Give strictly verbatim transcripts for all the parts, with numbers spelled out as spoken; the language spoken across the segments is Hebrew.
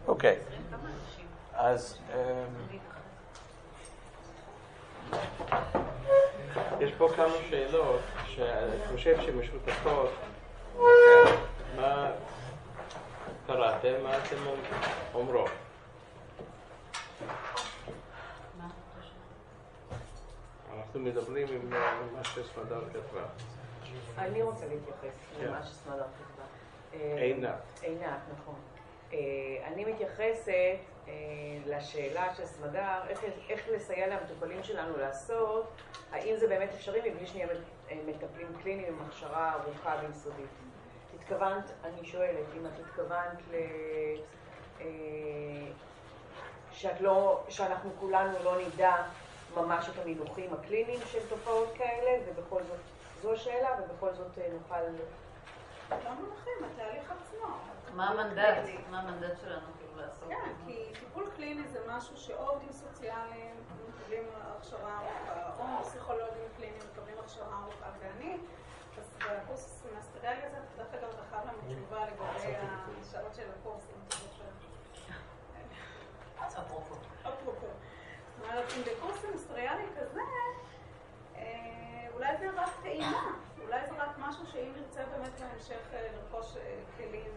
אוקיי. אז יש פה כמה שאלות שאני חושב שמשותפות. מה קראתם? מה אתם אומרות? אנחנו מדברים עם מה שסמדר כתבה. אני רוצה להתייחס למה שסמדר כתבה. עינת. עינת, נכון. אני מתייחסת לשאלה של סמדר, איך לסייע למטופלים שלנו לעשות, האם זה באמת אפשרי מבלי שנהיה מטפלים קליניים עם הכשרה ארוכה ויסודית. התכוונת, אני שואלת, אם את התכוונת ל... שאת לא, שאנחנו כולנו לא נדע ממש את המינוחים הקליניים של תופעות כאלה, ובכל זאת, זו השאלה, ובכל זאת נוכל... לא מונחים, התהליך עצמו. מה המנדט? מה המנדט שלנו כאילו לעשות? כן, כי טיפול קליני זה משהו שאו עובדים סוציאליים מקבלים הכשרה ארוכה, או פסיכולוגים קליניים מקבלים הכשרה ארוכה, ואני, אז בקורס הסמסטריאלי הזה, דווקא גם רחב לנו תשובה לגבי השאלות של הקורס. אפרופו. אפרופו. זאת אומרת, אם בקורס סמסטריאלי כזה, אולי זה רק טעימה, אולי זה רק משהו שאם נרצה באמת בהמשך לרכוש כלים,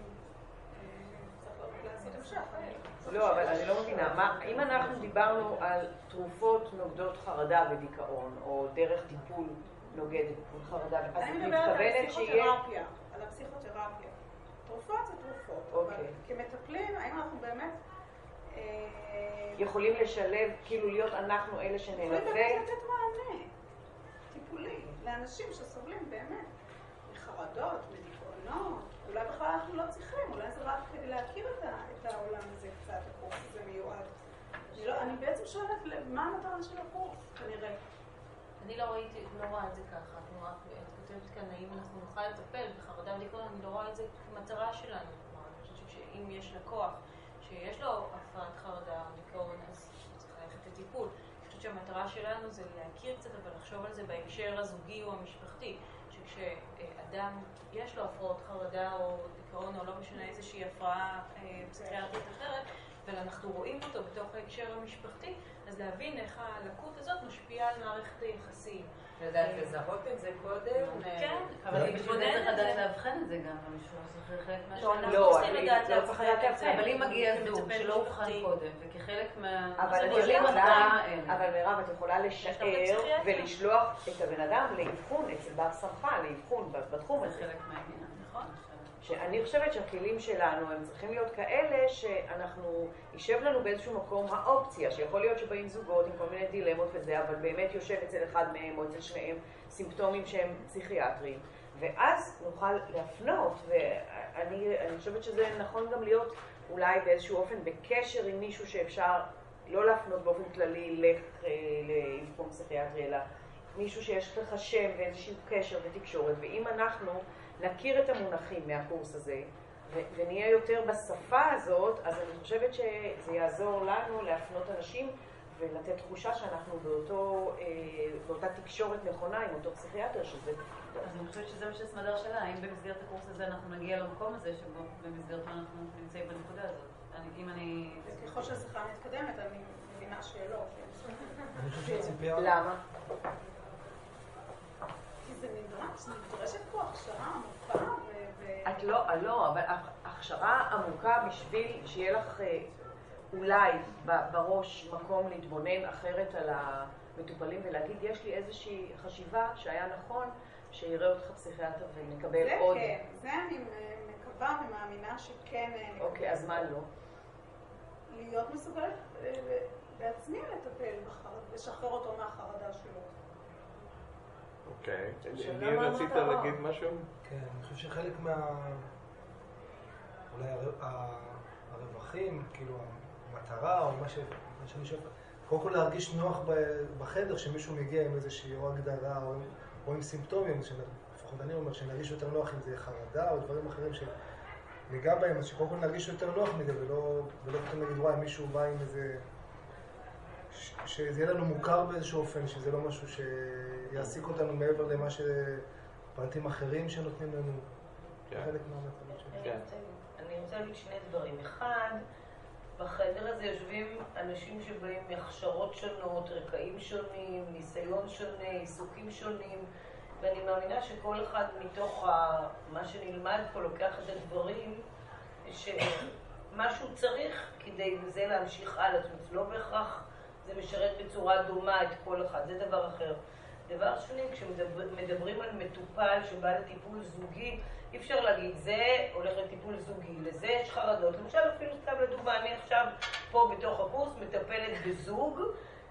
צריך לעשות המשך. לא, אבל אני לא מבינה. אם אנחנו דיברנו על תרופות נוגדות חרדה ודיכאון, או דרך טיפול נוגד חרדה, אז אני מדברת על הפסיכותרפיה, על הפסיכותרפיה. תרופות זה תרופות, אבל כמטפלים, האם אנחנו באמת... יכולים לשלב, כאילו להיות אנחנו אלה שנלווה? יכולים באמת לתת מענה טיפולי לאנשים שסובלים באמת מחרדות, מדיכאונות. אולי בכלל אנחנו לא צריכים, אולי זה רק כדי להכיר את העולם הזה קצת, הקורס הזה מיועד. אני בעצם שואלת מה המטרה של הקורס, כנראה. אני לא ראיתי, לא רואה את זה ככה. את כותבת כאן, האם אנחנו נוכל לטפל בחרדה ודיכאון, אני לא רואה את זה כמטרה שלנו. אני חושבת שאם יש לקוח שיש לו הפרעת חרדה או דיכאון, אז צריך ללכת לטיפול. אני חושבת שהמטרה שלנו זה להכיר קצת, אבל לחשוב על זה בהקשר הזוגי או המשפחתי, שכשאדם יש לו הפרעות חרדה או דיכאון, או לא משנה איזושהי הפרעה פסיכיאטרית אחרת, ואנחנו רואים אותו בתוך ההקשר המשפחתי, אז להבין איך הלקות הזאת משפיעה על מערכת היחסים. לדעת לזהות את זה קודם. כן, אבל בשביל זה צריך לדעת להבחן את זה גם, במישהו אחר חלק מהשאלה. לא, אני לא צריך לדעת להבחן. אבל אם מגיע זוג שלא הובחן קודם, וכחלק מה... אבל מירב, את יכולה לשער ולשלוח את הבן אדם לאבחון אצל בר סמכה, לאבחון בתחום הזה. זה חלק מהעניין, נכון? שאני חושבת שהכלים שלנו הם צריכים להיות כאלה שאנחנו, יישב לנו באיזשהו מקום האופציה, שיכול להיות שבאים זוגות עם כל מיני דילמות וזה, אבל באמת יושב אצל אחד מהם או אצל שניהם סימפטומים שהם פסיכיאטריים, ואז נוכל להפנות, ואני אני חושבת שזה נכון גם להיות אולי באיזשהו אופן בקשר עם מישהו שאפשר לא להפנות באופן כללי לך לאבחון פסיכיאטרי, אלא מישהו שיש לך שם ואיזשהו קשר ותקשורת, ואם אנחנו נכיר את המונחים מהקורס הזה, ונהיה יותר בשפה הזאת, אז אני חושבת שזה יעזור לנו להפנות אנשים ולתת תחושה שאנחנו באותו, באותה תקשורת נכונה עם אותו פסיכיאטר שזה... אז אני חושבת שזה מה שסמדר שאלה, האם במסגרת הקורס הזה אנחנו נגיע למקום הזה שבו במסגרת אנחנו נמצאים בנקודה הזאת. אם אני... ככל שהשיחה מתקדמת, אני מבינה שאלות. אני חושב שציפייה... למה? זה נדרש, נדרשת פה הכשרה עמוקה ו... את לא, לא, אבל הכשרה עמוקה בשביל שיהיה לך אולי בראש מקום להתבונן אחרת על המטופלים ולהגיד, יש לי איזושהי חשיבה שהיה נכון שיראה אותך פסיכיאטר ונקבל עוד. זה כן, זה אני מקווה ומאמינה שכן נקבל. אוקיי, אז מה לא? להיות מסוגלת בעצמי לטפל בחרדה, לשחרר אותו מהחרדה שלו. אוקיי, אני רצית להגיד משהו? כן, אני חושב שחלק מה... אולי הרווחים, כאילו המטרה או מה שאני שואף, קודם כל להרגיש נוח בחדר שמישהו מגיע עם איזושהי או הגדרה או עם סימפטומים, לפחות אני אומר שנרגיש יותר נוח אם זה חרדה או דברים אחרים שניגע בהם, אז שקודם כל נרגיש יותר נוח מזה ולא פתאום נגיד וואי מישהו בא עם איזה... שזה יהיה לנו מוכר באיזשהו אופן, שזה לא משהו שיעסיק אותנו מעבר למה שפרטים אחרים שנותנים לנו. חלק מהמטרות שלנו. אני רוצה להגיד שני דברים. אחד, בחדר הזה יושבים אנשים שבאים מהכשרות שונות, רקעים שונים, ניסיון שונה, עיסוקים שונים, ואני מאמינה שכל אחד מתוך מה שנלמד פה לוקח את הדברים שמה שהוא צריך כדי בזה להמשיך הלאה. זאת אומרת, לא בהכרח זה משרת בצורה דומה את כל אחד, זה דבר אחר. דבר שני, כשמדברים על מטופל שבא לטיפול זוגי, אי אפשר להגיד, זה הולך לטיפול זוגי, לזה יש חרדות. למשל, אפילו סתם לדוגמה, אני עכשיו פה בתוך הקורס מטפלת בזוג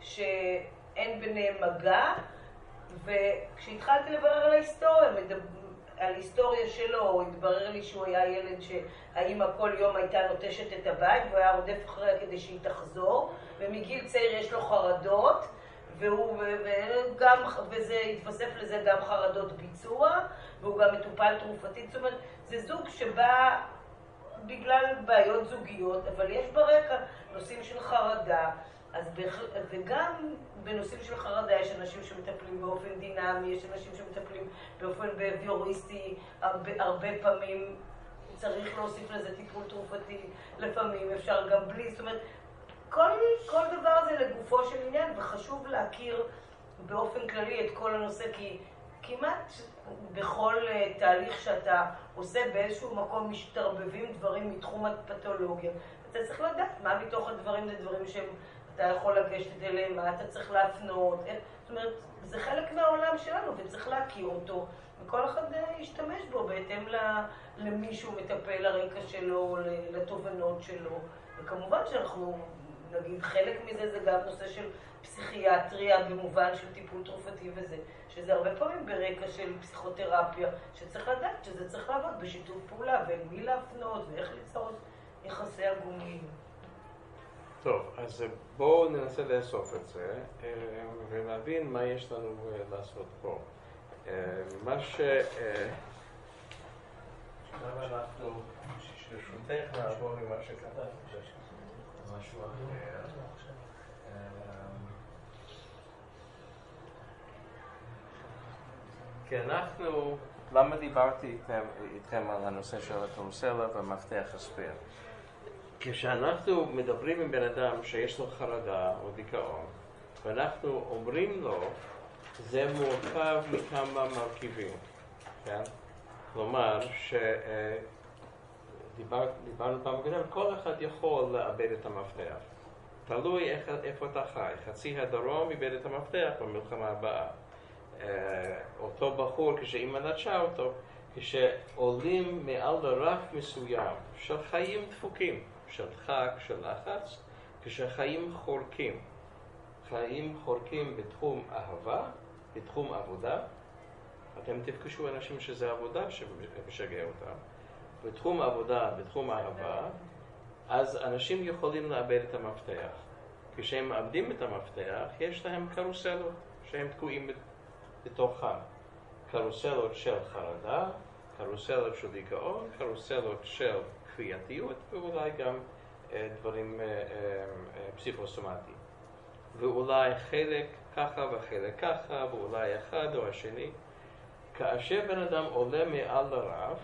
שאין ביניהם מגע, וכשהתחלתי לברר על ההיסטוריה, על היסטוריה שלו, התברר לי שהוא היה ילד שהאמא כל יום הייתה נוטשת את הבית, והוא היה רודף אחריה כדי שהיא תחזור, ומגיל צעיר יש לו חרדות, והוא, וגם, וזה התווסף לזה גם חרדות ביצוע, והוא גם מטופל תרופתית. זאת אומרת, זה זוג שבא בגלל בעיות זוגיות, אבל יש ברקע נושאים של חרדה, אז בכ... וגם בנושאים של חרדה יש אנשים שמטפלים באופן דינמי, יש אנשים שמטפלים באופן ביוריסטי, הרבה, הרבה פעמים צריך להוסיף לזה טיפול תרופתי, לפעמים אפשר גם בלי, זאת אומרת, כל, כל דבר זה לגופו של עניין, וחשוב להכיר באופן כללי את כל הנושא, כי כמעט בכל תהליך שאתה עושה באיזשהו מקום משתרבבים דברים מתחום הפתולוגיה. אתה צריך לדעת מה מתוך הדברים זה דברים שאתה יכול לגשת אליהם, מה אתה צריך להפנות. זאת אומרת, זה חלק מהעולם שלנו וצריך להכיר אותו, וכל אחד ישתמש בו בהתאם למי שהוא מטפל, לרקע שלו, לתובנות שלו. וכמובן שאנחנו, נגיד, חלק מזה זה גם נושא של פסיכיאטריה במובן של טיפול תרופתי וזה, שזה הרבה פעמים ברקע של פסיכותרפיה, שצריך לדעת שזה צריך לעבוד בשיתוף פעולה, ומי להפנות ואיך ליצור יחסי הגומלין. טוב, אז בואו ננסה לאסוף את זה ולהבין מה יש לנו לעשות פה. מה ש... עכשיו אנחנו ברשותך נעבור עם מה שכתב. משהו אחר. כי אנחנו, למה דיברתי איתכם, איתכם על הנושא של הקרוסלה והמפתח הספייר? כשאנחנו מדברים עם בן אדם שיש לו חרדה או דיכאון, ואנחנו אומרים לו, זה מורכב מכמה מרכיבים, כן? כלומר, שדיברנו פעם קודם, כל אחד יכול לאבד את המפתח. תלוי איך, איפה אתה חי. חצי הדרום איבד את המפתח במלחמה הבאה. אותו בחור, כשאימא נטשה אותו, כשעולים מעל לרף מסוים של חיים דפוקים, של דחק, של לחץ, כשחיים חורקים, חיים חורקים בתחום אהבה, בתחום עבודה, אתם תפגשו אנשים שזה עבודה שמשגע אותם, בתחום עבודה, בתחום אהבה, אז אנשים יכולים לאבד את המפתח. כשהם מאבדים את המפתח, יש להם קרוסלות שהם תקועים בתוכם. קרוסלות של חרדה, קרוסלות של דיכאון, קרוסלות של כפייתיות, ואולי גם אה, דברים אה, אה, פסיכוסומטיים. ואולי חלק ככה וחלק ככה, ואולי אחד או השני. כאשר בן אדם עולה מעל לרף,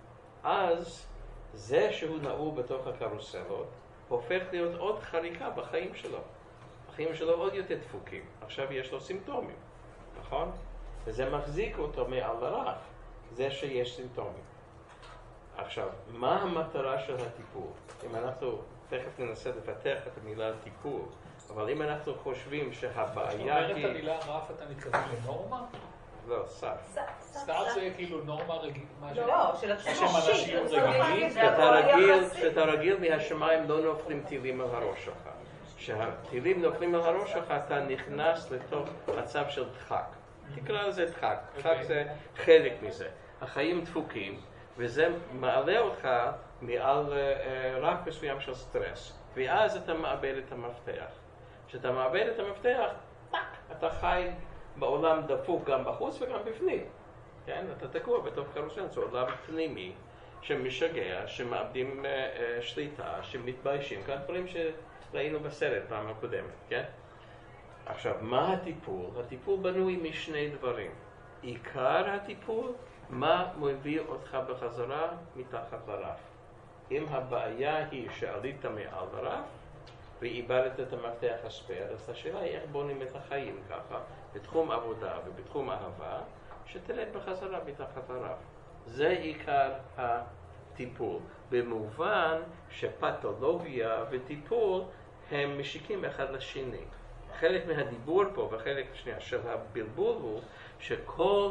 אז זה שהוא נעול בתוך הקרוסלות, הופך להיות עוד חריקה בחיים שלו. החיים שלו עוד יותר דפוקים. עכשיו יש לו סימפטומים, נכון? וזה מחזיק אותו מעל לרף, זה שיש סימפטומים. עכשיו, מה המטרה של הטיפול? אם אנחנו תכף ננסה לפתח את המילה טיפול, אבל אם אנחנו חושבים שהבעיה היא... זאת אומרת, המילה רף אתה מתכוון לנורמה? לא, סף. סף זה כאילו נורמה רגיל... לא, של אנשים רגילים. כשאתה רגיל מהשמיים לא נופלים טילים על הראש שלך. כשהטילים נופלים על הראש שלך, אתה נכנס לתוך מצב של דחק. תקרא לזה דחק. דחק זה חלק מזה. החיים דפוקים, וזה מעלה אותך מעל רף מסוים של סטרס. ואז אתה מאבד את המפתח. כשאתה מאבד את המפתח, אתה חי בעולם דפוק גם בחוץ וגם בפנים. כן? אתה תקוע בתוך קרוסל, זה עולם פנימי שמשגע, שמאבדים uh, שליטה, שמתביישים, כאן דברים שראינו בסרט פעם הקודמת, כן? עכשיו, מה הטיפול? הטיפול בנוי משני דברים. עיקר הטיפול, מה מביא אותך בחזרה מתחת לרף. אם הבעיה היא שעלית מעל לרף ואיבדת את המפתח הספייר, אז השאלה היא איך בונים את החיים ככה, בתחום עבודה ובתחום אהבה, שתרד בחזרה מתחת לרף. זה עיקר הטיפול, במובן שפתולוגיה וטיפול הם משיקים אחד לשני. חלק מהדיבור פה וחלק שנייה של הבלבול הוא שכל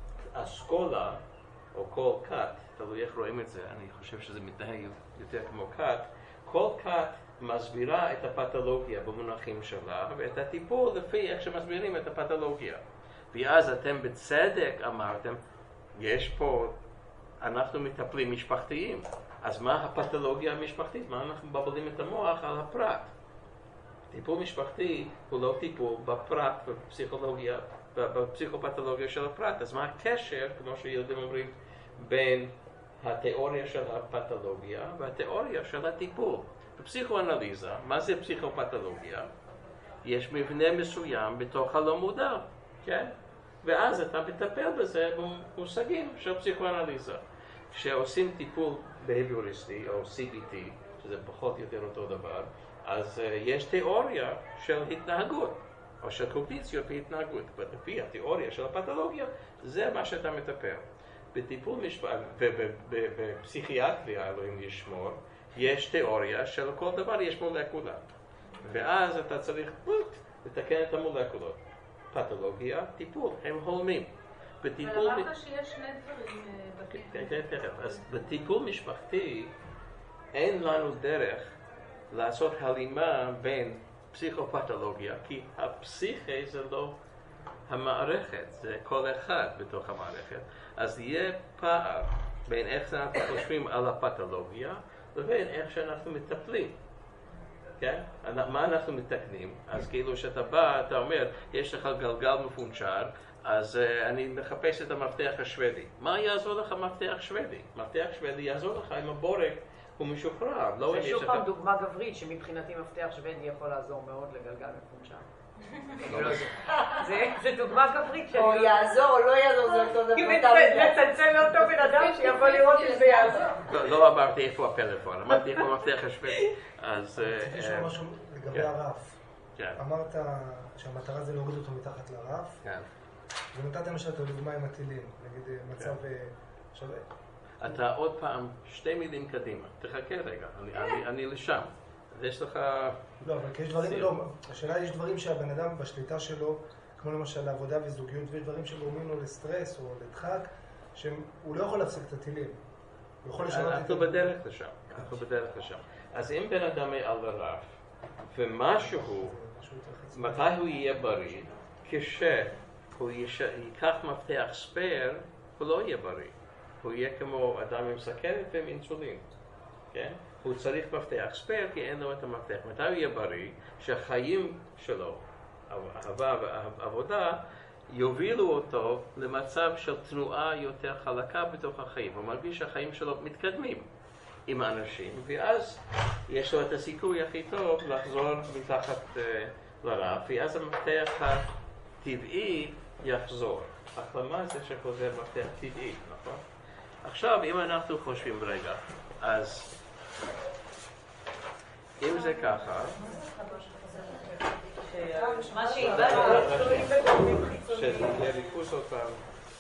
אסכולה או כל כת, תלוי איך רואים את זה, אני חושב שזה מתנהג יותר כמו כת, כל כת מסבירה את הפתולוגיה במונחים שלה ואת הטיפול לפי איך שמסבירים את הפתולוגיה. ואז אתם בצדק אמרתם, יש פה, אנחנו מטפלים משפחתיים, אז מה הפתולוגיה המשפחתית? מה אנחנו מבלבלים את המוח על הפרט? טיפול משפחתי הוא לא טיפול בפרט, בפסיכולוגיה, בפסיכופתולוגיה של הפרט. אז מה הקשר, כמו שילדים אומרים, בין התיאוריה של הפתולוגיה והתיאוריה של הטיפול? בפסיכואנליזה, מה זה פסיכופתולוגיה? יש מבנה מסוים בתוך הלא מודע, כן? ואז אתה מטפל בזה במושגים של פסיכואנליזה. כשעושים טיפול בהביוריסטי או סי בי טי, שזה פחות או יותר אותו דבר, אז uh, יש תיאוריה של התנהגות, או של קוגניציות בהתנהגות. ולפי התיאוריה של הפתולוגיה, זה מה שאתה מטפל. בטיפול משפט, ובפסיכיאטריה, אלוהים ישמור, יש תיאוריה של כל דבר יש מולקולה. ואז אתה צריך פוט, לתקן את המולקולות. פתולוגיה, טיפול, הם הולמים. אבל אמרת שיש שני דברים בטיפול. כן, כן, כן. אז בטיפול משפחתי, אין לנו דרך לעשות הלימה בין פסיכופתולוגיה, כי הפסיכי זה לא המערכת, זה כל אחד בתוך המערכת. אז יהיה פער בין איך אנחנו חושבים על הפתולוגיה לבין איך שאנחנו מטפלים. כן? מה אנחנו מתקנים? אז כאילו שאתה בא, אתה אומר, יש לך גלגל מפונצ'ר, אז uh, אני מחפש את המפתח השוודי. מה יעזור לך מפתח שוודי? מפתח שוודי יעזור לך אם הבורג הוא משוחרר. לא זה שוב פעם דוגמה גברית שמבחינתי מפתח שוודי יכול לעזור מאוד לגלגל מפונצ'ר. זה דוגמה גברית. או יעזור או לא יעזור, זה אותו דבר. כי לצלצל לאותו בן אדם שיבוא לראות אם זה יעזור. לא אמרתי איפה הפלאפון, אמרתי איפה המפתח השוודי. אז... יש לו משהו לגבי הרף. אמרת שהמטרה זה להוריד אותו מתחת לרף. כן. ונתת למשל את הדוגמה עם הטילים, נגיד מצב שווה. אתה עוד פעם שתי מילים קדימה, תחכה רגע, אני לשם. יש לך... לא, אבל יש דברים, לא, השאלה יש דברים שהבן אדם בשליטה שלו, כמו למשל עבודה וזוגיות, ויש דברים שגורמים לו לסטרס או לדחק, שהוא לא יכול להפסיק את הטילים. הוא יכול לשנות את אנחנו בדרך לשם, אנחנו בדרך לשם. אז אם בן אדם מעל לרף, ומשהו, מתי הוא יהיה בריא? כשהוא ייקח מפתח ספייר, הוא לא יהיה בריא. הוא יהיה כמו אדם עם סכרת ועם אינסולין, כן? הוא צריך מפתח ספייר כי אין לו את המפתח. מתי הוא יהיה בריא? שהחיים שלו, אהבה ועבודה, יובילו אותו למצב של תנועה יותר חלקה בתוך החיים. הוא מרגיש שהחיים שלו מתקדמים עם האנשים, ואז יש לו את הסיכוי הכי טוב לחזור מתחת uh, לרף, ואז המפתח הטבעי יחזור. החלמה זה שחוזר מפתח טבעי, נכון? עכשיו, אם אנחנו חושבים רגע, אז אם זה ככה, מה שהבאנו, שזה ריכוז עוד פעם,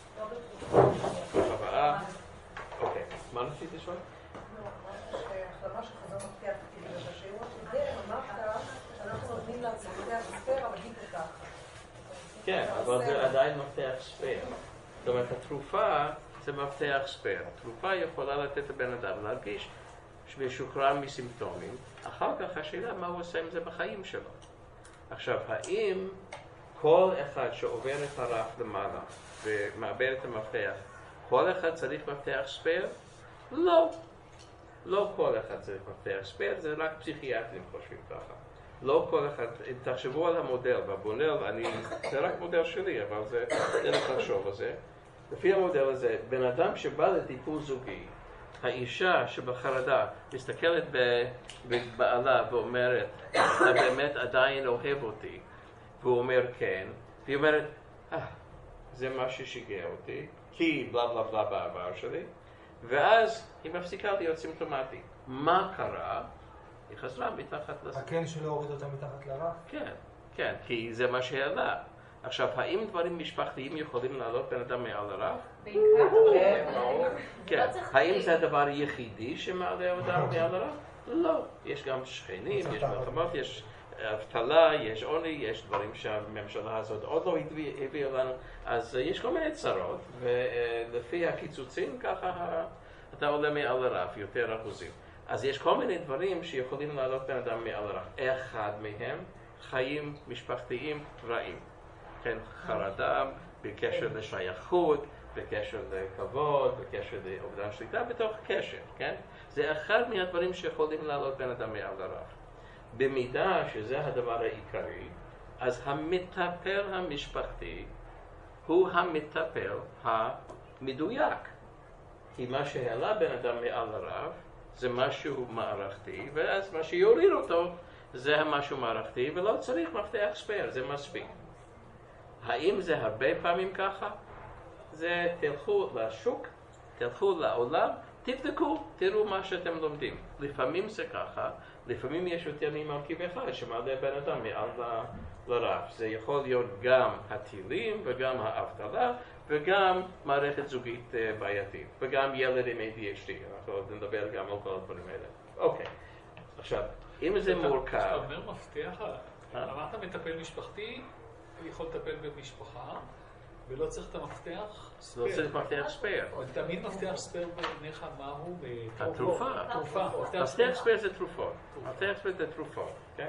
הבאה, אוקיי, מה נפשית לשאול? החלמה שחזר מפתח טבעי, שהשיעור הקודם אמרת שאנחנו נותנים לעצמם ספייר, אבל היא ככה. כן, אבל זה עדיין מפתח ספייר. זאת אומרת, התרופה זה מפתח ספייר. התרופה יכולה לתת לבן אדם להרגיש משוחרר מסימפטומים. אחר כך השאלה מה הוא עושה עם זה בחיים שלו. עכשיו, האם כל אחד שעובר את הרף למעלה ומאבד את המפתח, כל אחד צריך מפתח ספייר? לא. לא כל אחד צריך מפתח ספייר, זה רק פסיכיאטרים חושבים ככה. לא כל אחד, אם תחשבו על המודל, והמודל, אני, זה רק מודל שלי, אבל זה דרך לחשוב על זה. לפי המודל הזה, בן אדם שבא לטיפול זוגי, האישה שבחרדה מסתכלת בבעלה ואומרת, אתה באמת עדיין אוהב אותי, והוא אומר כן, והיא אומרת, אה, זה מה ששיגע אותי, כי בלה בלה בלה בעבר שלי, ואז היא מפסיקה להיות סימפטומטית. מה קרה? היא חזרה מתחת לסף. הכן שלא הוריד אותה מתחת לרף? כן, כן, כי זה מה שהעלה. עכשיו, האם דברים משפחתיים יכולים לעלות בן אדם מעל הרף? בעיקר. כן, האם זה הדבר היחידי שמעלה אדם מעל הרף? לא. יש גם שכנים, יש מלחמות, יש אבטלה, יש עוני, יש דברים שהממשלה הזאת עוד לא הביאה לנו, אז יש כל מיני צרות, ולפי הקיצוצים ככה אתה עולה מעל הרף, יותר אחוזים. אז יש כל מיני דברים שיכולים לעלות בן אדם מעל הרף. אחד מהם, חיים משפחתיים רעים. כן, חרדה בקשר לשייכות, בקשר לכבוד, בקשר לאובדן שליטה, בתוך קשר, כן? זה אחד מהדברים שיכולים לעלות בן אדם מעל הרף. במידה שזה הדבר העיקרי, אז המטפל המשפחתי הוא המטפל המדויק. כי מה שהעלה בן אדם מעל הרף זה משהו מערכתי, ואז מה שיוריד אותו זה משהו מערכתי, ולא צריך מפתח ספייר, זה מספיק. האם זה הרבה פעמים ככה? זה תלכו לשוק, תלכו לעולם, תבדקו, תראו מה שאתם לומדים. לפעמים זה ככה, לפעמים יש יותר ממרכיב אחד שמעלה בן אדם מעל לרף. זה יכול להיות גם הטילים וגם האבטלה וגם מערכת זוגית בעייתית וגם ילד עם איי די אייץ' די. אנחנו עוד נדבר גם על כל הדברים האלה. אוקיי, עכשיו, אם זה מורכב... אתה אומר מפתח, אמרת מטפל משפחתי, הוא יכול לטפל במשפחה, ולא צריך את המפתח ספייר. לא צריך מפתח ספייר. תמיד מפתח ספייר בעיניך מהו? התרופה. תרופה. מפתח ספייר זה תרופות. מפתח ספייר זה תרופות, כן?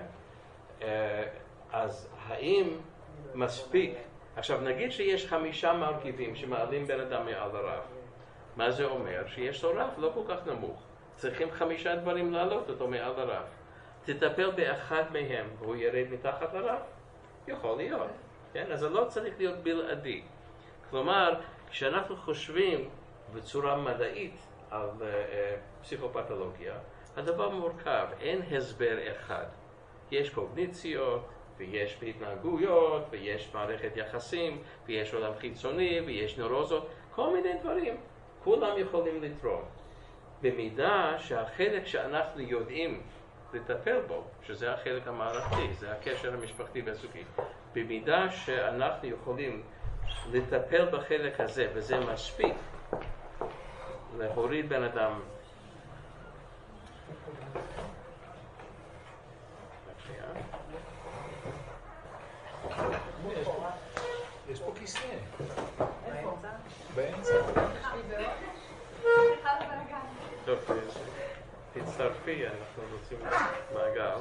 אז האם מספיק... עכשיו נגיד שיש חמישה מרכיבים שמעלים בן אדם מעל הרף. מה זה אומר? שיש לו רף לא כל כך נמוך. צריכים חמישה דברים לעלות אותו מעל הרף. תטפל באחד מהם והוא ירד מתחת לרף? יכול להיות. כן? אז זה לא צריך להיות בלעדי. כלומר, כשאנחנו חושבים בצורה מדעית על uh, uh, פסיכופתולוגיה, הדבר מורכב, אין הסבר אחד. יש קוגניציות, ויש התנהגויות, ויש מערכת יחסים, ויש עולם חיצוני, ויש נורוזות, כל מיני דברים. כולם יכולים לתרום. במידה שהחלק שאנחנו יודעים לטפל בו, שזה החלק המערכתי, זה הקשר המשפחתי והזוגי, במידה שאנחנו יכולים לטפל בחלק הזה, וזה מספיק להוריד בן אדם. יש פה כיסא. באמצע. טוב, תצטרפי, אנחנו רוצים מעגל.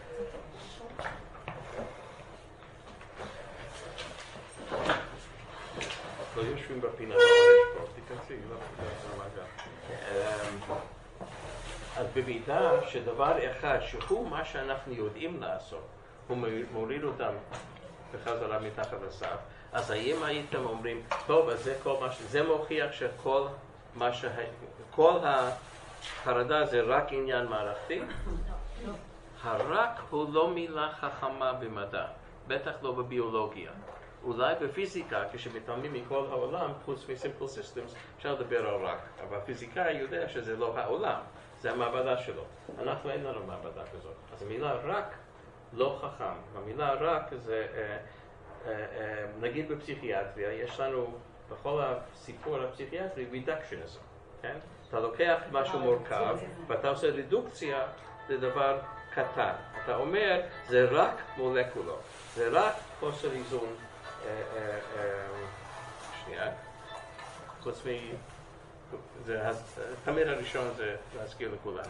לא יושבים בפינה, לא יש פה, תיכנסי, לא למעגל. אז במידה שדבר אחד שהוא מה שאנחנו יודעים לעשות, הוא מוריד אותם בחזרה מתחת לסף, אז האם הייתם אומרים, טוב, אז זה כל מה ש... זה מוכיח שכל מה ש... כל החרדה זה רק עניין מערכתי? הרק הוא לא מילה חכמה במדע, בטח לא בביולוגיה. אולי בפיזיקה, כשמתעלמים מכל העולם, חוץ מ-simple systems, אפשר לדבר על רק. אבל הפיזיקאי יודע שזה לא העולם, זה המעבדה שלו. אנחנו אין לנו מעבדה כזאת. אז המילה רק לא חכם. המילה רק זה, אה, אה, אה, נגיד בפסיכיאטריה, יש לנו בכל הסיפור הפסיכיאטרי reductionism, כן? אתה לוקח משהו מורכב ואתה עושה רדוקציה לדבר קטן. אתה אומר, זה רק מולקולות, זה רק חוסר איזון. שנייה, חוץ מ... תמיד הראשון זה להזכיר לכולם.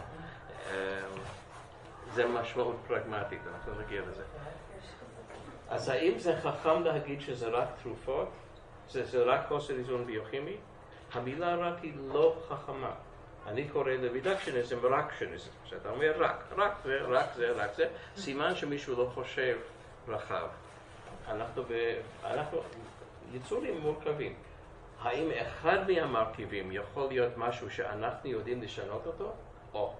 זה משמעות פרגמטית, אנחנו נגיע לזה. אז האם זה חכם להגיד שזה רק תרופות? זה רק חוסר איזון ביוכימי? המילה רק היא לא חכמה. אני קורא לרידקשניזם רקשניזם. שאתה אומר רק, רק זה, רק זה, רק זה, סימן שמישהו לא חושב רחב. אנחנו, ב... אנחנו יצורים מורכבים. האם אחד מהמרכיבים יכול להיות משהו שאנחנו יודעים לשנות אותו? או.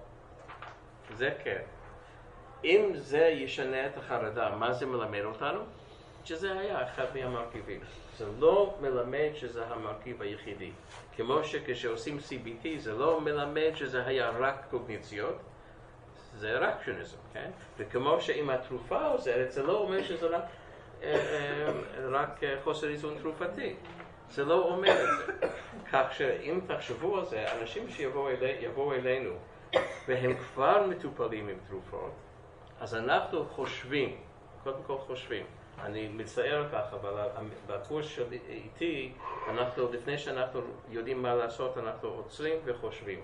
זה כן. אם זה ישנה את החרדה, מה זה מלמד אותנו? שזה היה אחד מהמרכיבים. זה לא מלמד שזה המרכיב היחידי. כמו שכשעושים סי בי טי זה לא מלמד שזה היה רק קוגניציות, זה רק שוניזם, כן? וכמו שעם התרופה עוזרת, זה לא אומר שזה רק, רק חוסר איזון תרופתי. זה לא אומר את זה. כך שאם תחשבו על זה, אנשים שיבואו אלינו והם כבר מטופלים עם תרופות, אז אנחנו חושבים, קודם כל חושבים, אני מצטער כך, אבל בקורס של איתי, אנחנו, לפני שאנחנו יודעים מה לעשות, אנחנו עוצרים וחושבים,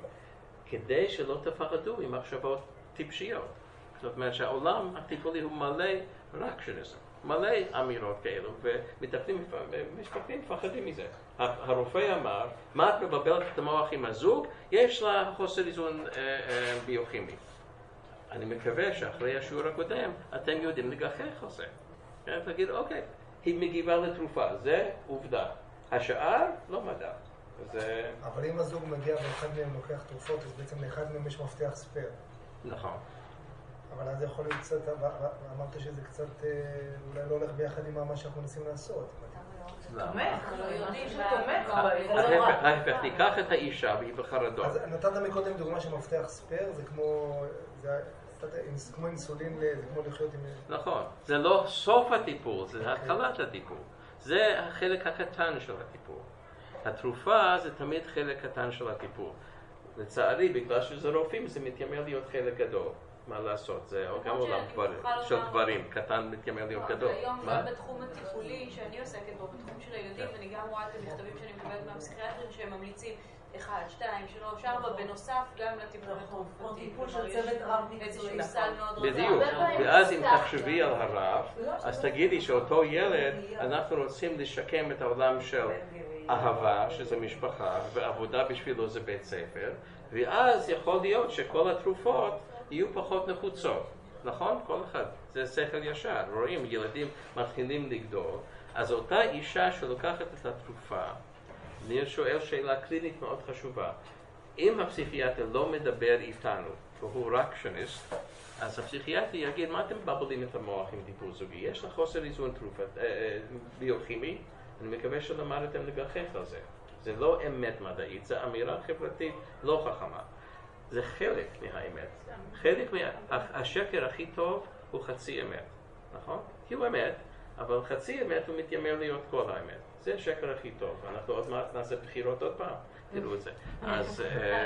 כדי שלא תפחדו עם מחשבות טיפשיות. זאת אומרת שהעולם הטיפולי הוא מלא רק שוניזם, מלא אמירות כאלו, ומטפלים משפטים מפחדים מזה. הרופא אמר, מה את מבלבלת את המוח עם הזוג? יש לה חוסר איזון ביוכימי. אני מקווה שאחרי השיעור הקודם אתם יודעים לגחך על זה. תגיד, אוקיי, היא מגיבה לתרופה, זה עובדה. השאר לא מדע. זה... אבל אם הזוג מגיע ואחד מהם לוקח תרופות, אז בעצם לאחד מהם יש מפתח ספייר. נכון. אבל אז יכול להיות קצת, אמרת שזה קצת, אולי לא הולך ביחד עם מה שאנחנו מנסים לעשות. תומך, יודעים שתומך. ההפך, תיקח את האישה והיא בחרדות. אז נתת מקודם דוגמה של מפתח ספייר, זה כמו, זה כמו אינסולין, זה כמו לחיות עם... נכון, זה לא סוף הטיפול, זה התחלת הטיפול. זה החלק הקטן של הטיפול. התרופה זה תמיד חלק קטן של הטיפול. לצערי, בגלל שזה רופאים, זה מתיימר להיות חלק גדול. מה לעשות? זה גם עולם של גברים, קטן מתיימר להיות גדול. היום גם בתחום הטיפולי שאני עוסקת בו, בתחום של הילדים, ואני גם רואה את המכתבים שאני מקבלת מהפסיכיאטרים שהם ממליצים אחד, שתיים, שלוש, ארבע, בנוסף גם לטיפול התרופתי. טיפול של צוות רב מקצועי. בדיוק, ואז אם תחשבי על הרב, אז תגידי שאותו ילד, אנחנו רוצים לשקם את העולם של אהבה, שזה משפחה, ועבודה בשבילו זה בית ספר, ואז יכול להיות שכל התרופות יהיו פחות נחוצות, נכון? כל אחד, זה שכל ישר, רואים ילדים מתחילים לגדול, אז אותה אישה שלוקחת את התרופה, אני שואל שאלה קלינית מאוד חשובה, אם הפסיכיאטר לא מדבר איתנו, והוא רק שוניסט, אז הפסיכיאטר יגיד, מה אתם מבלבלים את המוח עם טיפול זוגי? יש לך חוסר איזון תרופת, ביוכימי, אני מקווה שלמדתם לגחך על זה. זה לא אמת מדעית, זה אמירה חברתית לא חכמה. זה חלק מהאמת. חלק מה... השקר הכי טוב הוא חצי אמת, נכון? כי הוא אמת, אבל חצי אמת הוא מתיימר להיות כל האמת. זה השקר הכי טוב. אנחנו עוד מעט נעשה בחירות עוד פעם, תראו את זה. אז,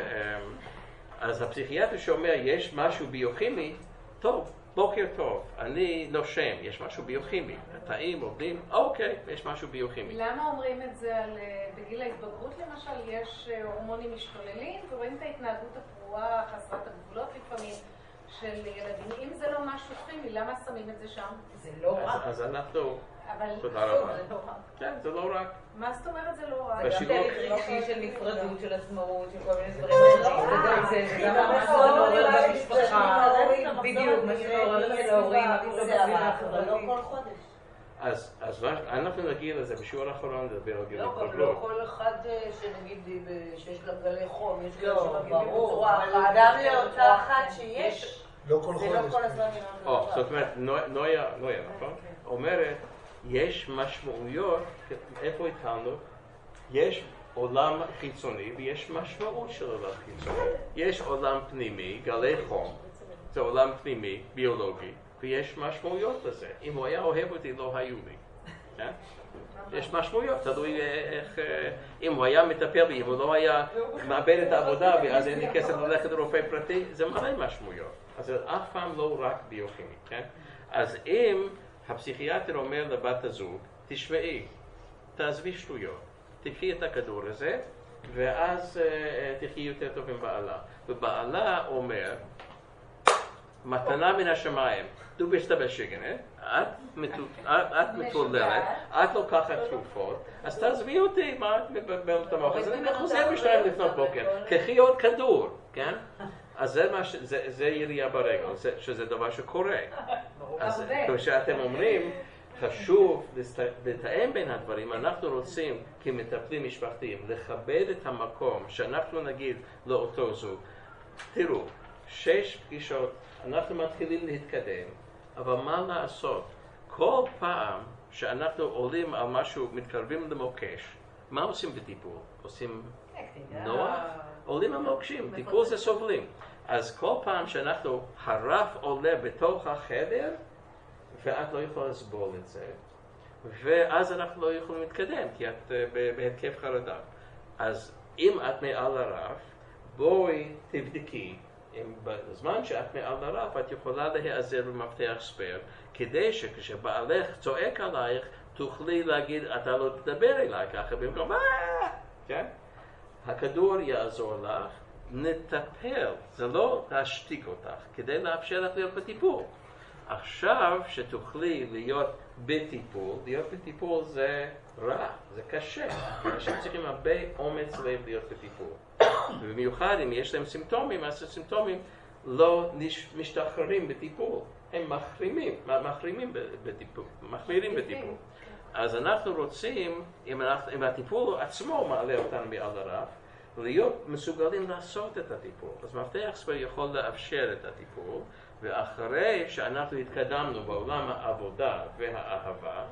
אז הפסיכיאטר שאומר, יש משהו ביוכימי, טוב, בוקר טוב, אני נושם, יש משהו ביוכימי. התאים עובדים, אוקיי, יש משהו ביוכימי. למה אומרים את זה על, בגיל ההתבגרות למשל, יש הורמונים משתוללים, ורואים את ההתנהגות הפרועה, חסרת הגבולות לפעמים, של ילדים. אם זה לא משהו כימי, למה שמים את זה שם? זה לא רק. אז אנחנו... אבל תודה רבה. כן, זה לא רק. מה זאת אומרת זה לא רק? זה גם תהליך רגשי של נפרדות, של עצמאות, של כל מיני דברים. זה גם מה שמעורר במשפחה. בדיוק, מה שמעורר אצל ההורים, אבל לא כל חודש. אז, אז אנחנו נגיע לזה בשיעור האחרון לדבר על גיל התבגרות. לא כל אחד שנגיד שיש לה גלי חום, יש גלי שמגיעים ברור, אבל גם לאותה אחת שיש, לא כל זה לא חודש. כל הזמן נראה. או, זאת אומרת, נויה, נויה, נכון? אומרת, יש משמעויות, איפה התחלנו? יש עולם חיצוני ויש משמעות של עולם חיצוני. יש עולם פנימי, גלי חום, זה עולם פנימי, ביולוגי, ויש משמעויות לזה. אם הוא היה אוהב אותי, לא היו לי. כן? יש משמעויות, תלוי איך, אם הוא היה מטפל בי, אם הוא לא היה מאבד את העבודה, ואז אין לי כסף ללכת לרופא פרטי, זה מלא משמעויות. אז זה אף פעם לא רק ביוכימי, כן? אז אם הפסיכיאטר אומר לבת הזוג, תשמעי, תעזבי שטויות, תקחי את הכדור הזה, ואז uh, תחי יותר טוב עם בעלה. ובעלה אומר, מתנה מן השמיים, du bist aber schön, את מטוללת, את לוקחת תרופות, אז תעזבי אותי, מה את מבלבלת את המוח? אז אני חוזר בשתיים לפנות בוקר, קחי עוד כדור, כן? אז זה ירייה ברגל, שזה דבר שקורה. אז כשאתם אומרים, חשוב לתאם בין הדברים, אנחנו רוצים כמטפלים משפחתיים לכבד את המקום שאנחנו נגיד לאותו זוג, תראו, שש פגישות, אנחנו מתחילים להתקדם, אבל מה לעשות? כל פעם שאנחנו עולים על משהו, מתקרבים למוקש, מה עושים בטיפול? עושים נוח? עולים על מוקשים, טיפול זה סובלים. אז כל פעם שאנחנו, הרף עולה בתוך החדר, ואת לא יכולה לסבול את זה, ואז אנחנו לא יכולים להתקדם, כי את בהתקף חרדה. אז אם את מעל הרף, בואי תבדקי, בזמן שאת מעל הרף, את יכולה להיעזר במפתח ספייר, כדי שכשבעלך צועק עלייך, תוכלי להגיד, אתה לא תדבר אליי ככה, במקום, כן? הכדור יעזור לך, נטפל, זה לא להשתיק אותך, כדי לאפשר לך להיות בטיפול. עכשיו שתוכלי להיות בטיפול, להיות בטיפול זה רע, זה קשה. אנשים צריכים הרבה אומץ לב להיות בטיפול. ובמיוחד אם יש להם סימפטומים, אז הסימפטומים לא משתחררים בטיפול. הם מחרימים, מחרימים בטיפול, מחמירים בטיפול. אז אנחנו רוצים, אם, אנחנו, אם הטיפול עצמו מעלה אותנו מעל הרף, להיות מסוגלים לעשות את הטיפול. אז מפתח ספייר יכול לאפשר את הטיפול, ואחרי שאנחנו התקדמנו בעולם העבודה והאהבה,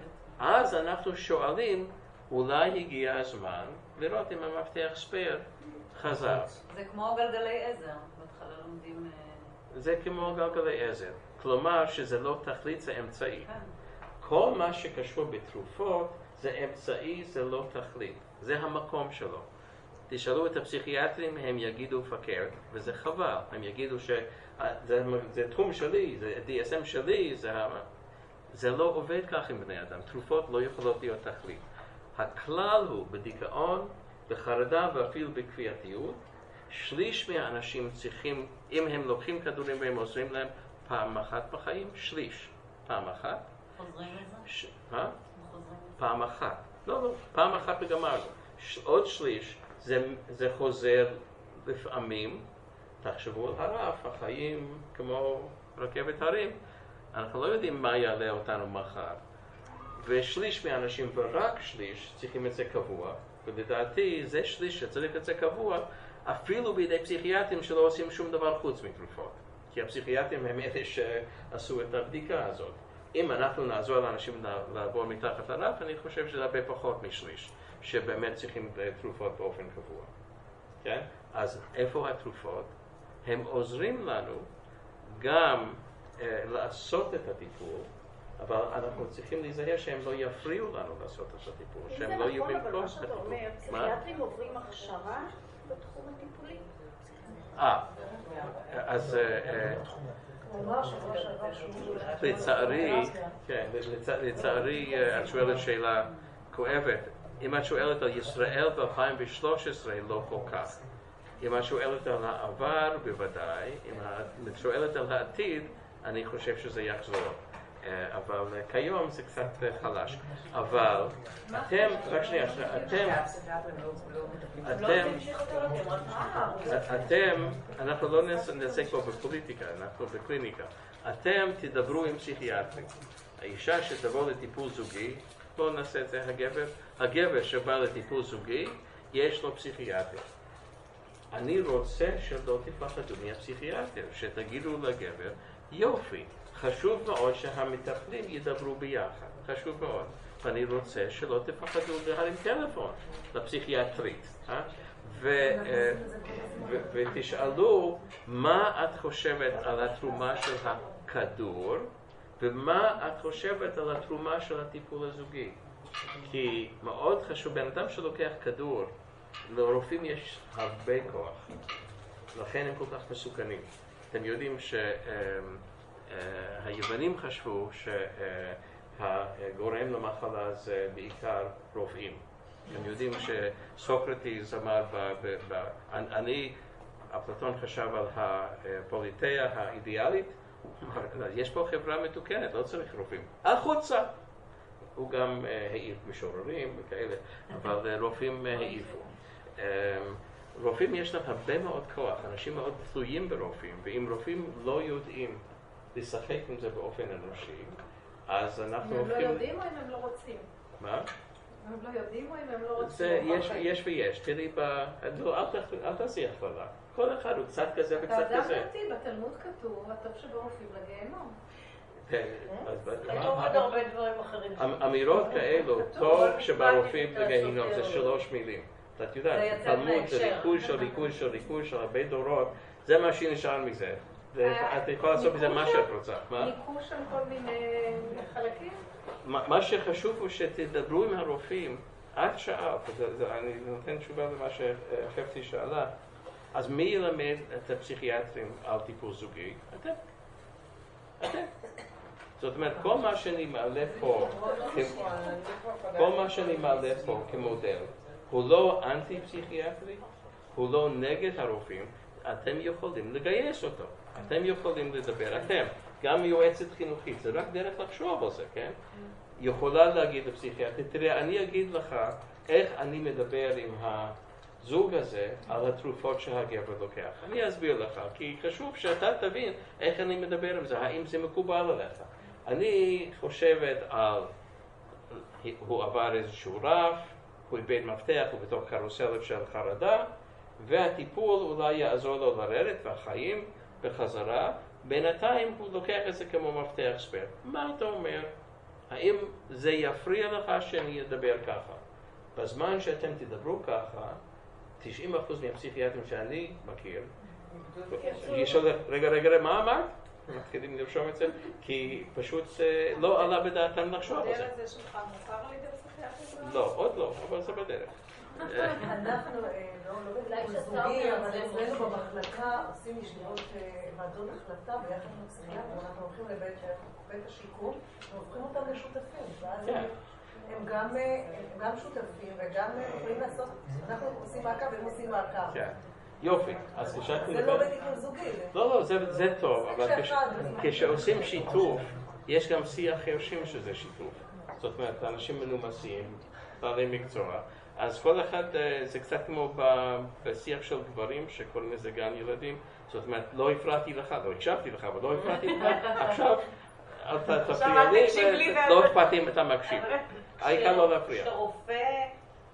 אז אנחנו שואלים, אולי הגיע הזמן לראות אם המפתח ספייר חזר. זה כמו גלגלי עזר, בהתחלה לומדים... זה כמו גלגלי עזר. כלומר שזה לא תכלית, זה אמצעי. כל מה שקשור בתרופות זה אמצעי, זה לא תכלית. זה המקום שלו. תשאלו את הפסיכיאטרים, הם יגידו פקר, וזה חבל. הם יגידו שזה זה תחום שלי, זה די אס אם שלי, זה, זה לא עובד כך עם בני אדם. תרופות לא יכולות להיות תכלית. הכלל הוא בדיכאון, בחרדה ואפילו בכפייתיות, שליש מהאנשים צריכים, אם הם לוקחים כדורים והם עוזרים להם פעם אחת בחיים, שליש. פעם אחת. חוזרים לזה? ש... מה? פעם אחת. לא, לא, פעם אחת וגמרנו. ש... עוד שליש. זה, זה חוזר לפעמים, תחשבו על הרף, החיים כמו רכבת הרים, אנחנו לא יודעים מה יעלה אותנו מחר. ושליש מהאנשים, ורק שליש, צריכים את זה קבוע, ולדעתי זה שליש שצריך את זה קבוע, אפילו בידי פסיכיאטרים שלא עושים שום דבר חוץ מתרופות. כי הפסיכיאטרים הם אלה שעשו את הבדיקה הזאת. אם אנחנו נעזור לאנשים לעבור מתחת לרף, אני חושב שזה הרבה פחות משליש. שבאמת צריכים תרופות באופן קבוע. כן? אז איפה התרופות? הם עוזרים לנו גם אה, לעשות את הטיפול, אבל אנחנו צריכים להיזהר שהם לא יפריעו לנו לעשות את הטיפול, שהם לא יהיו במקום הטיפול. מה שאתה אומר, פסיכיאטרים עוברים הכשרה בתחום הטיפולי? אה, אז לצערי, כן, לצערי את שואלת שאלה כואבת. אם את שואלת על ישראל ב-אלפיים ושלוש עשרה, לא כל כך. אם את שואלת על העבר, בוודאי. אם את שואלת על העתיד, אני חושב שזה יחזור. אבל כיום זה קצת חלש. אבל אתם, רק שנייה, אתם, אתם, אתם, אנחנו לא נעסק פה בפוליטיקה, אנחנו בקליניקה. אתם תדברו עם פסיכיאטרים. האישה שתבוא לטיפול זוגי, בואו נעשה את זה, הגבר, הגבר שבא לטיפול זוגי, יש לו פסיכיאטר. אני רוצה שלא תפחדו מהפסיכיאטר, שתגידו לגבר, יופי, חשוב מאוד שהמטפלים ידברו ביחד, חשוב מאוד. ואני רוצה שלא תפחדו להרים טלפון לפסיכיאטרית. אה? ו- ו- ותשאלו מה את חושבת על התרומה של הכדור, ומה את חושבת על התרומה של הטיפול הזוגי. כי מאוד חשוב, בן אדם שלוקח כדור, לרופאים יש הרבה כוח. לכן הם כל כך מסוכנים. אתם יודעים שהיוונים חשבו שהגורם למחלה זה בעיקר רופאים. אתם יודעים שסוקרטס אמר, אני, אפלטון חשב על הפוליטאה האידיאלית, יש פה חברה מתוקנת, לא צריך רופאים. החוצה! הוא גם העיף משוררים וכאלה, אבל רופאים העיפו. רופאים יש להם הרבה מאוד כוח, אנשים מאוד תלויים ברופאים, ואם רופאים לא יודעים לשחק עם זה באופן אנושי, אז אנחנו הופכים... הם לא יודעים או אם הם לא רוצים? מה? הם לא יודעים או אם הם לא רוצים? יש ויש, תראי ב... אל תעשי הכללה. כל אחד הוא קצת כזה וקצת כזה. אתה אדם דתי, בתלמוד כתוב, הטוב שברופאים לגיהנום. כן, אז כתוב עוד הרבה דברים אחרים. אמירות כאלו, טוב שברופאים בגיהינום זה שלוש מילים. את יודעת, תלמוד זה ריכוי של ריכוי של ריכוי של הרבה דורות, זה מה שנשאר מזה. את יכולה לעשות מזה מה שאת רוצה. ניקוש של כל מיני חלקים? מה שחשוב הוא שתדברו עם הרופאים, את שאלת, אני נותן תשובה למה שחפצי שאלה, אז מי ילמד את הפסיכיאטרים על טיפול זוגי? אתם. אתם. זאת אומרת, כל מה שאני מעלה פה, כל מה שאני מעלה פה כמודל, הוא לא אנטי-פסיכיאטרי, הוא לא נגד הרופאים, אתם יכולים לגייס אותו, אתם יכולים לדבר, אתם, גם יועצת חינוכית, זה רק דרך לחשוב על זה, כן? יכולה להגיד לפסיכיאטרי, תראה, אני אגיד לך איך אני מדבר עם הזוג הזה על התרופות שהגבר לוקח. אני אסביר לך, כי חשוב שאתה תבין איך אני מדבר עם זה, האם זה מקובל עליך. אני חושבת על, הוא עבר איזשהו רף, הוא איבד מפתח, הוא בתוך קרוסלת של חרדה, והטיפול אולי יעזור לו לרדת והחיים בחזרה, בינתיים הוא לוקח את זה כמו מפתח ספר. מה אתה אומר? האם זה יפריע לך שאני אדבר ככה? בזמן שאתם תדברו ככה, תשעים אחוז מהפסיכיאטרים שאני מכיר, ישאל, רגע, רגע, מה אמרת? מתחילים לרשום את זה, כי פשוט לא עלה בדעתם לחשוב על זה. המודל הזה שלך מוכר על ידי פסיכיאטרים? לא, עוד לא, אבל זה בדרך. אנחנו, לא בטיפול זוגי, אבל אצלנו במחלקה עושים ישיבות ועדות החלטה ביחד עם הפסיכיאטרים, אנחנו הולכים לבית השיקום והופכים אותם לשותפים, ואז הם גם שותפים וגם יכולים לעשות, אנחנו עושים מעקב והם עושים מעקב. יופי, אז כשאתם... זה לא בטיפול זוגי. לא, לא, זה טוב, אבל כשעושים שיתוף, יש גם שיח חרשים שזה שיתוף. זאת אומרת, אנשים מנומסים, בעלי מקצוע, אז כל אחד, זה קצת כמו בשיח של גברים שקוראים לזה גן ילדים, זאת אומרת, לא הפרעתי לך, לא הקשבתי לך, אבל לא הפרעתי לך, עכשיו אתה תפריע לי ולא אכפת אם אתה מקשיב. העיקר לא להפריע. כשרופא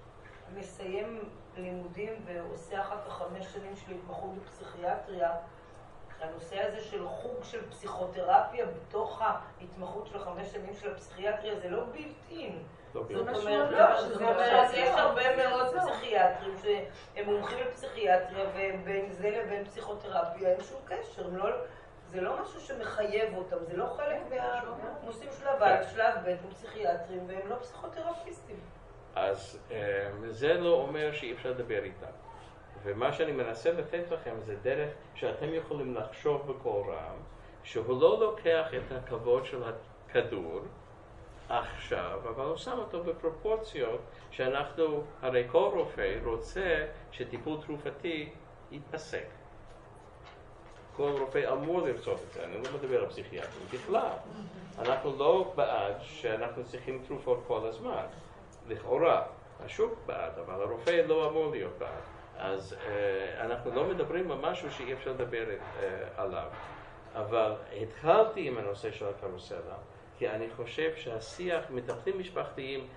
מסיים לימודים ועושה אחר כך חמש שנים של התמחות בפסיכיאטריה, הנושא הזה של חוג של פסיכותרפיה בתוך ההתמחות של החמש שנים של הפסיכיאטריה זה לא בלתי-אין. זאת אומרת, יש הרבה מאוד פסיכיאטרים שהם מומחים לפסיכיאטריה ובין זה לבין פסיכותרפיה אין שום קשר. זה לא משהו שמחייב אותם, זה לא חלק מהנושאים של הבית, שלב ב' הם פסיכיאטרים והם לא פסיכותרפיסטים. אז זה לא אומר שאי אפשר לדבר איתם. ומה שאני מנסה לתת לכם זה דרך שאתם יכולים לחשוב בקול רם, שהוא לא לוקח את הכבוד של הכדור עכשיו, אבל הוא שם אותו בפרופורציות שאנחנו, הרי כל רופא רוצה שטיפול תרופתי ייפסק. כל רופא אמור לרצות את זה, אני לא מדבר על פסיכיאטרים. בכלל, אנחנו לא בעד שאנחנו צריכים תרופות כל הזמן. לכאורה, השוק בעד, אבל הרופא לא אמור להיות בעד. אז אה, אנחנו לא מדברים על משהו שאי אפשר לדבר אה, עליו. אבל התחלתי עם הנושא של הקרוסלה, כי אני חושב שהשיח, מטפלים משפחתיים,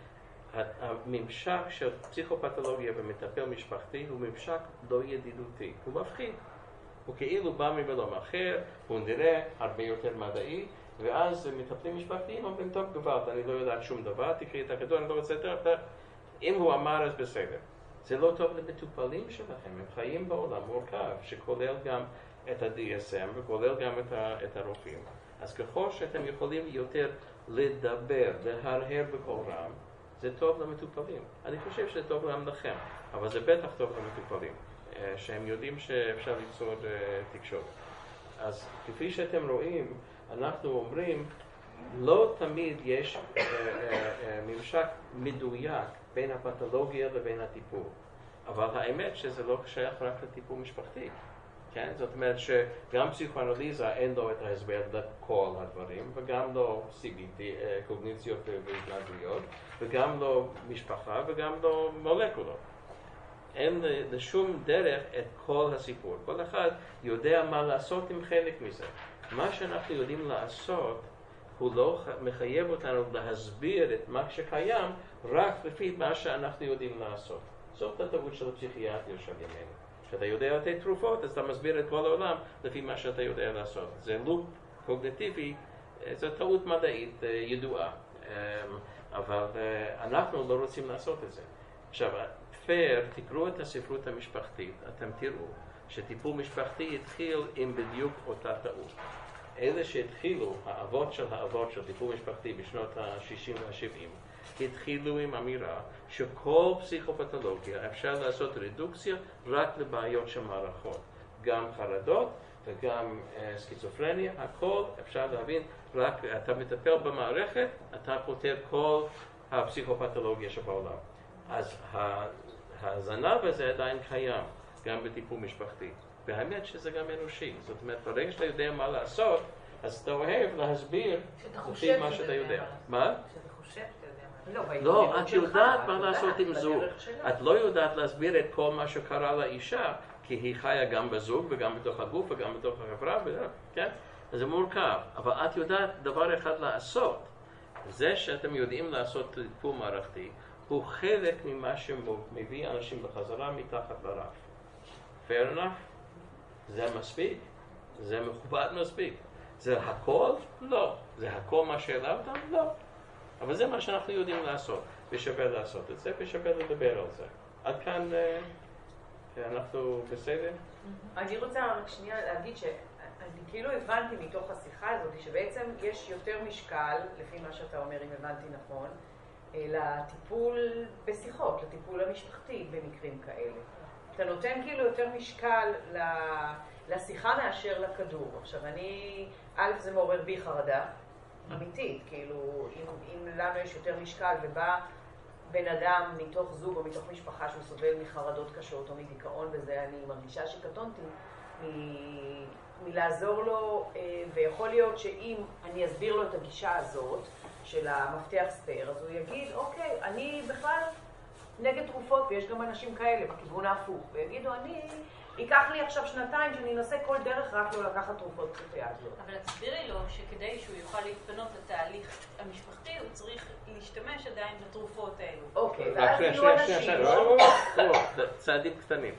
הממשק של פסיכופתולוגיה ומטפל משפחתי הוא ממשק לא ידידותי, הוא מפחיד. הוא כאילו בא מבלום אחר, הוא נראה הרבה יותר מדעי, ואז מטפלים משפחתיים אומרים, טוב גברת, אני לא יודעת שום דבר, תקראי את הכדור, אני לא רוצה יותר, אם הוא אמר אז בסדר. זה לא טוב למטופלים שלכם, הם חיים בעולם מורכב, שכולל גם את ה-די אס אם וכולל גם את, ה- את הרופאים. אז ככל שאתם יכולים יותר לדבר, להרהר בקול רם, זה טוב למטופלים. אני חושב שזה טוב גם לכם, אבל זה בטח טוב למטופלים, שהם יודעים שאפשר ליצור תקשורת. אז כפי שאתם רואים, אנחנו אומרים, לא תמיד יש ממשק מדויק בין הפתולוגיה לבין הטיפול. אבל האמת שזה לא שייך רק לטיפול משפחתי. כן? זאת אומרת שגם פסיכואנליזה אין לו את ההסבר לכל הדברים, וגם לא סי בי טי, קוגניציות והתנהגויות, וגם לא משפחה, וגם לא מולקולות. אין לשום דרך את כל הסיפור. כל אחד יודע מה לעשות עם חלק מזה. מה שאנחנו יודעים לעשות, הוא לא מחייב אותנו להסביר את מה שקיים, רק לפי מה שאנחנו יודעים לעשות. זאת הטעות של הפסיכיאטריה של ימינו. כשאתה יודע לתת תרופות, אז אתה מסביר את כל העולם לפי מה שאתה יודע לעשות. זה לופ קוגניטיבי זו טעות מדעית ידועה, אבל אנחנו לא רוצים לעשות את זה. עכשיו, פייר, תקראו את הספרות המשפחתית, אתם תראו שטיפול משפחתי התחיל עם בדיוק אותה טעות. אלה שהתחילו, האבות של האבות של טיפול משפחתי בשנות ה-שישים וה-שבעים, התחילו עם אמירה שכל פסיכופתולוגיה אפשר לעשות רדוקציה רק לבעיות של מערכות. גם חרדות וגם uh, סקיצופרניה, הכל אפשר להבין, רק אתה מטפל במערכת, אתה פותר כל הפסיכופתולוגיה שבעולם. אז הזנב הזה עדיין קיים, גם בטיפול משפחתי. והאמת שזה גם אנושי. זאת אומרת, ברגע שאתה יודע מה לעשות, אז אתה אוהב להסביר לפי מה שאתה יודע. מה? שאתה חושב שאתה יודע מה. לא, את יודעת מה לעשות עם זוג. את לא יודעת להסביר את כל מה שקרה לאישה, כי היא חיה גם בזוג וגם בתוך הגוף וגם בתוך החברה, כן? אז זה מורכב. אבל את יודעת דבר אחד לעשות. זה שאתם יודעים לעשות טיפול מערכתי, הוא חלק ממה שמביא אנשים בחזרה מתחת לרף. fair enough? זה מספיק? זה מכובד מספיק? זה הכל? לא. זה הכל מה שהעלבת? לא. אבל זה מה שאנחנו יודעים לעשות. ושווה לעשות את זה, ושווה לדבר על זה. עד כאן אנחנו בסדר? אני רוצה רק שנייה להגיד שאני כאילו הבנתי מתוך השיחה הזאת, שבעצם יש יותר משקל, לפי מה שאתה אומר, אם הבנתי נכון, לטיפול בשיחות, לטיפול המשפחתי במקרים כאלה. אתה נותן כאילו יותר משקל לשיחה מאשר לכדור. עכשיו, אני, א', זה מעורר בי חרדה אמיתית, כאילו, אם, אם לנו יש יותר משקל ובא בן אדם מתוך זוג או מתוך משפחה שהוא סובל מחרדות קשות או מדיכאון וזה, אני מרגישה שקטונתי מ- מלעזור לו, ויכול להיות שאם אני אסביר לו את הגישה הזאת של המפתח ספייר, אז הוא יגיד, אוקיי, אני בכלל נגד תרופות, ויש גם אנשים כאלה בכיוון ההפוך, ויגידו, אני, ייקח לי עכשיו שנתיים שאני אנסה כל דרך רק לא לקחת תרופות פסיכיאטריות. אבל תסבירי לו שכדי שהוא יוכל להתפנות לתהליך המשפחתי, הוא צריך להשתמש עדיין בתרופות האלו. אוקיי, ואז יהיו אנשים. לא, לא, צעדים קטנים.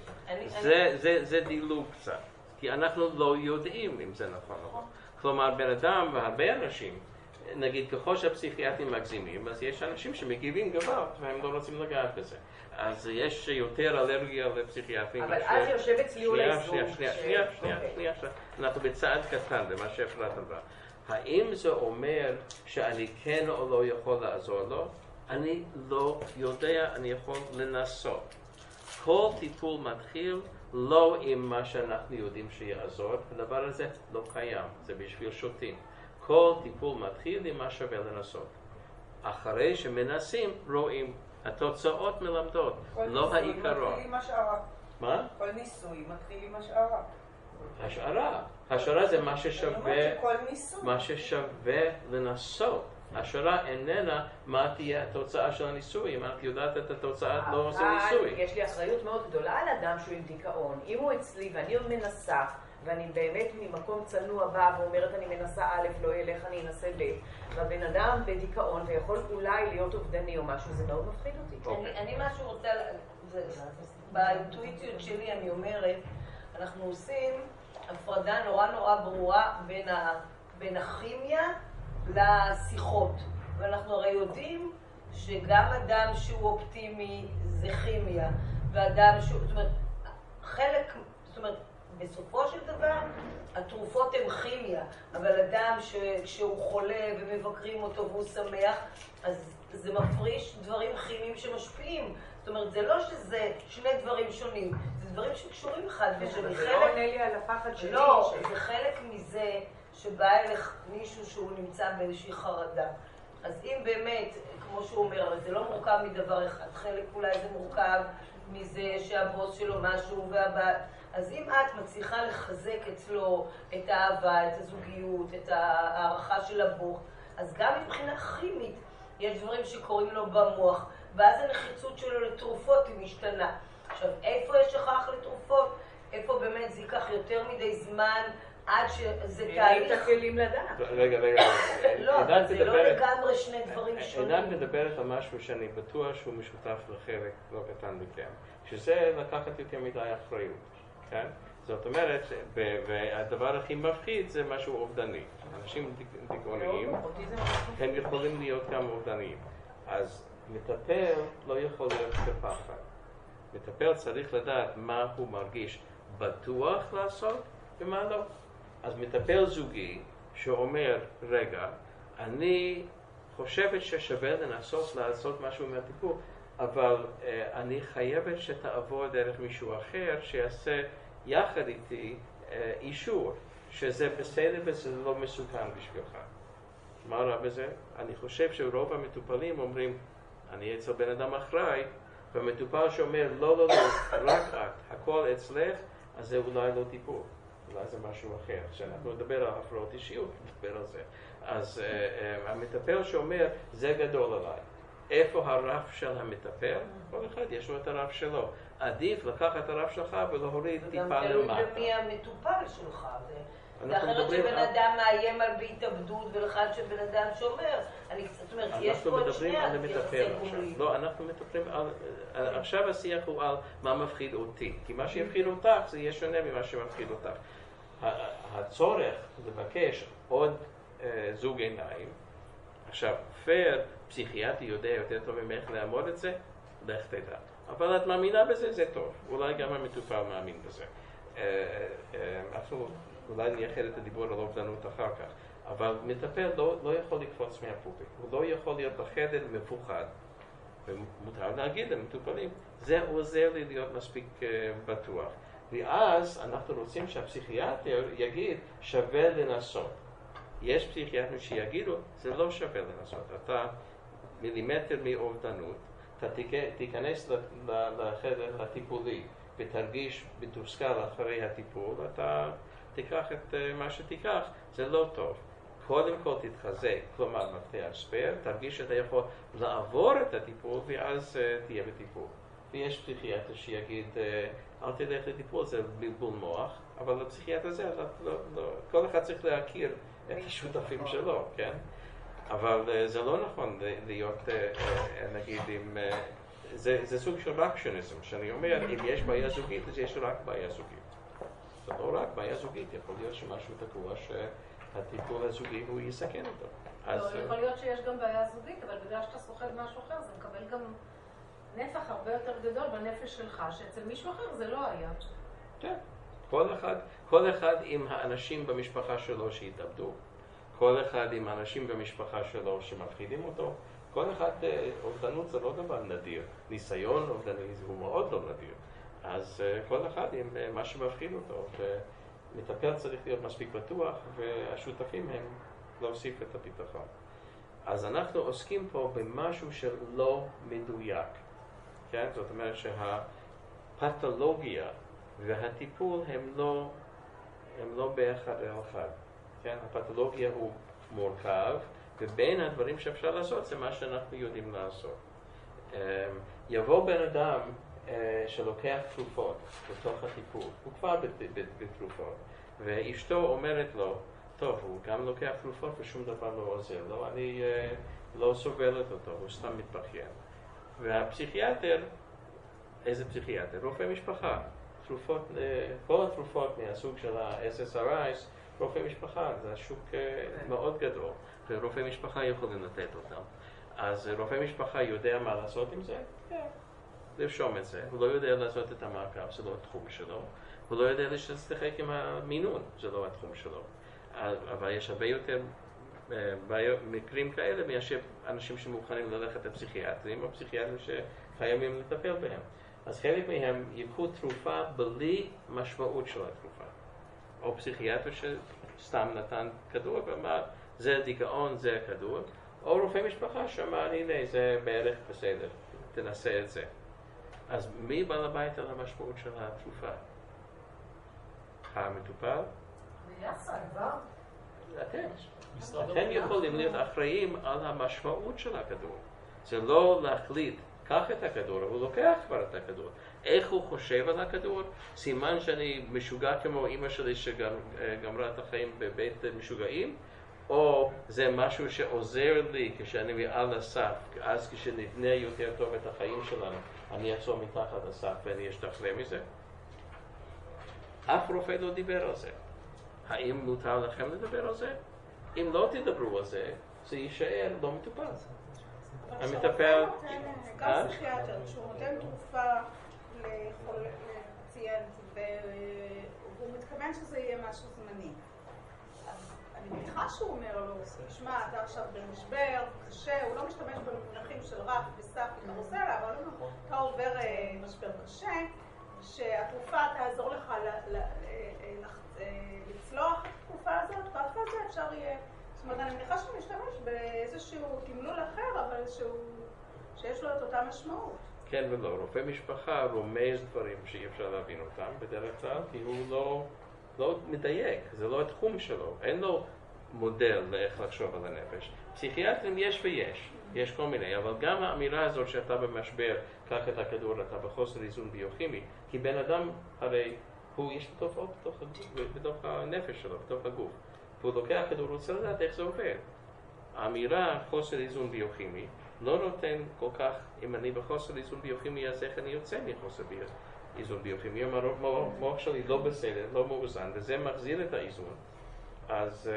זה דילוג קצת, כי אנחנו לא יודעים אם זה נכון או לא. כלומר, בן אדם והרבה אנשים, נגיד, ככל שהפסיכיאטרים מגזימים, אז יש אנשים שמגיבים גבוה, והם לא רוצים לגעת בזה. אז יש יותר אלרגיה לפסיכיאטרים. אבל אז יושב אצלי אולי זוג. שנייה, שנייה, שנייה, שנייה, שנייה. אנחנו בצעד קטן במה שאפרת אמרה. האם זה אומר שאני כן או לא יכול לעזור לו? אני לא יודע, אני יכול לנסות. כל טיפול מתחיל לא עם מה שאנחנו יודעים שיעזור, הדבר הזה לא קיים, זה בשביל שוטים. כל טיפול מתחיל עם מה שווה לנסות. אחרי שמנסים, רואים. התוצאות מלמדות, לא העיקרון. כל ניסוי מתחיל עם השערה. מה? כל ניסוי מתחיל עם השערה. השערה. השערה זה מה ששווה, כל ניסוי. מה ששווה לנסות. השערה איננה מה תהיה התוצאה של הניסוי. אם את יודעת את התוצאה, לא עושה ניסוי. אבל יש לי אחריות מאוד גדולה על אדם שהוא עם דיכאון. אם הוא אצלי ואני עוד מנסה, ואני באמת ממקום צנוע בא ואומרת אני מנסה א', לא ילך, אני אנסה ב', והבן אדם בדיכאון ויכול אולי להיות אובדני או משהו, זה מאוד מפחיד אותי. אני משהו רוצה, באינטואיציות שלי אני אומרת, אנחנו עושים הפרדה נורא נורא ברורה בין הכימיה לשיחות. ואנחנו הרי יודעים שגם אדם שהוא אופטימי זה כימיה, ואדם שהוא, זאת אומרת, חלק, זאת אומרת, בסופו של דבר, התרופות הן כימיה, אבל אדם שכשהוא חולה ומבקרים אותו והוא שמח, אז זה מפריש דברים כימיים שמשפיעים. זאת אומרת, זה לא שזה שני דברים שונים, זה דברים שקשורים אחד בשני. זה לא עונה לי על הפחד שלי. לא, זה חלק מזה שבא אליך מישהו שהוא נמצא באיזושהי חרדה. אז אם באמת, כמו שהוא אומר, אבל זה לא מורכב מדבר אחד, חלק אולי זה מורכב מזה שהבוס שלו משהו והבת, אז אם את מצליחה לחזק אצלו את האהבה, את הזוגיות, את הערכה של הבוך, אז גם מבחינה כימית יש דברים שקורים לו במוח, ואז הנחיצות שלו לתרופות היא משתנה. עכשיו, איפה יש הכרח לתרופות? איפה באמת זה ייקח יותר מדי זמן עד שזה תהליך? אין את הכלים לדעת. רגע, רגע. לא, אבל זה לא לגמרי שני דברים שונים. עינת מדברת על משהו שאני בטוח שהוא משותף לחלק לא קטן מכם, שזה לקחת יותר מדי אחריות. כן? זאת אומרת, והדבר הכי מפחיד זה משהו אובדני. אנשים דיכאוניים, הם יכולים להיות גם אובדניים. אז מטפל לא יכול להיות בפחד. מטפל צריך לדעת מה הוא מרגיש בטוח לעשות ומה לא. אז מטפל זוגי שאומר, רגע, אני חושבת ששווה לנסות לעשות משהו מהטיפול, אבל uh, אני חייבת שתעבור דרך מישהו אחר שיעשה יחד איתי uh, אישור שזה בסדר וזה לא מסוכן בשבילך. מה רע בזה? אני חושב שרוב המטופלים אומרים, אני אצל בן אדם אחראי, והמטופל שאומר, לא, לא, לא, רק את, הכל אצלך, אז זה אולי לא טיפול. אולי זה משהו אחר. כשאנחנו נדבר על הפרעות אישיות, נדבר על זה. אז uh, uh, המטפל שאומר, זה גדול עליי. איפה הרף של המטפל? כל אחד יש לו את הרף שלו. עדיף לקחת את הרף שלך ולהוריד טיפה למטה. גם תלוי במי המטופל שלך. זה אחרת שבן אדם מאיים על בהתאבדות ולאחד שבן אדם שאומר. זאת אומרת, יש פה את שני היחסי גומלין. לא, אנחנו מדברים על... עכשיו השיח הוא על מה מפחיד אותי. כי מה שיפחיד אותך זה יהיה שונה ממה שמפחיד אותך. הצורך לבקש עוד זוג עיניים. עכשיו, פייר, פסיכיאטרי יודע יותר טוב ממך לעמוד את זה, לך תדע. אבל את מאמינה בזה, זה טוב. אולי גם המטופל מאמין בזה. אנחנו אולי נייחד את הדיבור על אובדנות אחר כך. אבל מטפל לא, לא יכול לקפוץ מהפופיק. הוא לא יכול להיות בחדר מפוחד. ומותר להגיד למטופלים, זה עוזר לי להיות מספיק uh, בטוח. ואז אנחנו רוצים שהפסיכיאטר יגיד, שווה לנסות. יש פסיכיאטרים שיגידו, זה לא שווה לנסות. אתה מילימטר מאובדנות, אתה תיכנס לחדר הטיפולי ותרגיש מתוסכל אחרי הטיפול, אתה תיקח את מה שתיקח, זה לא טוב. קודם כל תתחזק, כלומר מפתח ספייר, תרגיש שאתה יכול לעבור את הטיפול ואז uh, תהיה בטיפול. ויש פסיכיאטר שיגיד, uh, אל תלך לטיפול, זה בלבול מוח, אבל לפסיכיאטר הזה, לא, לא, כל אחד צריך להכיר את השותפים שלו, כן? אבל uh, זה לא נכון להיות, uh, uh, נגיד, עם... Uh, זה, זה סוג של רקשוניזם, שאני אומר, אם יש בעיה זוגית, אז יש רק בעיה זוגית. זה לא רק בעיה זוגית, יכול להיות שמשהו תקוע שהטיפול הזוגי הוא יסכן אותו. לא, יכול להיות שיש גם בעיה זוגית, אבל בגלל שאתה סוחב משהו אחר, זה מקבל גם נפח הרבה יותר גדול בנפש שלך, שאצל מישהו אחר זה לא היה. כן. כל אחד, כל אחד עם האנשים במשפחה שלו שהתאבדו, כל אחד עם האנשים במשפחה שלו שמפחידים אותו, כל אחד, אובדנות זה לא דבר נדיר. ניסיון אובדני הוא מאוד לא נדיר. אז כל אחד עם מה שמפחיד אותו, ומטפל צריך להיות מספיק בטוח, והשותפים הם להוסיף את הביטחון. אז אנחנו עוסקים פה במשהו שלא מדויק. כן? זאת אומרת שהפתולוגיה והטיפול הם לא, הם לא באחד על אחד. כן? הפתולוגיה הוא מורכב, ובין הדברים שאפשר לעשות זה מה שאנחנו יודעים לעשות. יבוא בן אדם שלוקח תרופות בתוך הטיפול, הוא כבר בתרופות, ואשתו אומרת לו, טוב, הוא גם לוקח תרופות ושום דבר לא עוזר לו, אני לא סובלת אותו, הוא סתם מתבכיין. והפסיכיאטר, איזה פסיכיאטר? רופא משפחה. תרופות, כל התרופות מהסוג של ה-אס אס אר אי's, רופא משפחה, זה שוק מאוד גדול, ורופא משפחה יכולים לתת אותם. אז רופא משפחה יודע מה לעשות עם זה? כן. לרשום את זה. הוא לא יודע לעשות את המעקב, זה לא התחום שלו. הוא לא יודע להשתחק עם המינון, זה לא התחום שלו. אבל יש הרבה יותר מקרים כאלה מאשר אנשים שמוכנים ללכת לפסיכיאטרים, או פסיכיאטרים שחייבים לטפל בהם. אז חלק מהם יקחו תרופה בלי משמעות של התרופה. או פסיכיאטר שסתם נתן כדור ואמר, זה דיכאון, זה הכדור. או רופא משפחה שאמר, הנה, זה בערך בסדר, תנסה את זה. אז מי בעל הבית על המשמעות של התרופה? המטופל? אתם. אתם יכולים להיות אחראים על המשמעות של הכדור. זה לא להחליט, קח את הכדור, הוא לוקח כבר את הכדור. איך הוא חושב על הכדור? סימן שאני משוגע כמו אמא שלי שגמרה את החיים בבית משוגעים? או זה משהו שעוזר לי כשאני מעל הסף, אז כשנבנה יותר טוב את החיים שלנו, אני אעצור מתחת הסף ואני אשתחרר מזה? אף רופא לא דיבר על זה. האם מותר לכם לדבר על זה? אם לא תדברו על זה, זה יישאר לא מטופל. המטפל... גם פסיכיאטר, כשהוא נותן תרופה לפציינט והוא מתכוון שזה יהיה משהו זמני. אני מניחה שהוא אומר לו, תשמע, אתה עכשיו במשבר, קשה, הוא לא משתמש במונחים של רף וסף וקרוסלה, אבל הוא אומר, אתה עובר משבר קשה, שהתרופה תעזור לך לצלוח את התקופה הזאת, ואחרי זה אפשר יהיה... זאת אומרת, אני מניחה שהוא משתמש באיזשהו תמלול אחר, אבל שיש לו את אותה משמעות. כן ולא, רופא משפחה רומז דברים שאי אפשר להבין אותם בדרך כלל, כי הוא לא, לא מדייק, זה לא התחום שלו, אין לו מודל לאיך לחשוב על הנפש. פסיכיאטרים יש ויש, יש כל מיני, אבל גם האמירה הזאת שאתה במשבר, קח את הכדור, אתה בחוסר איזון ביוכימי, כי בן אדם הרי הוא יש לו תופעות בתוך, בתוך הנפש שלו, בתוך הגוף. והוא לוקח כדור, הוא רוצה לדעת איך זה עובד. האמירה חוסר איזון ביוכימי לא נותן כל כך, אם אני בחוסר איזון ביוכימי, אז איך אני יוצא מחוסר איזון ביוכימי. אם המוח שלי לא בסדר, לא מאוזן, וזה מחזיר את האיזון, אז,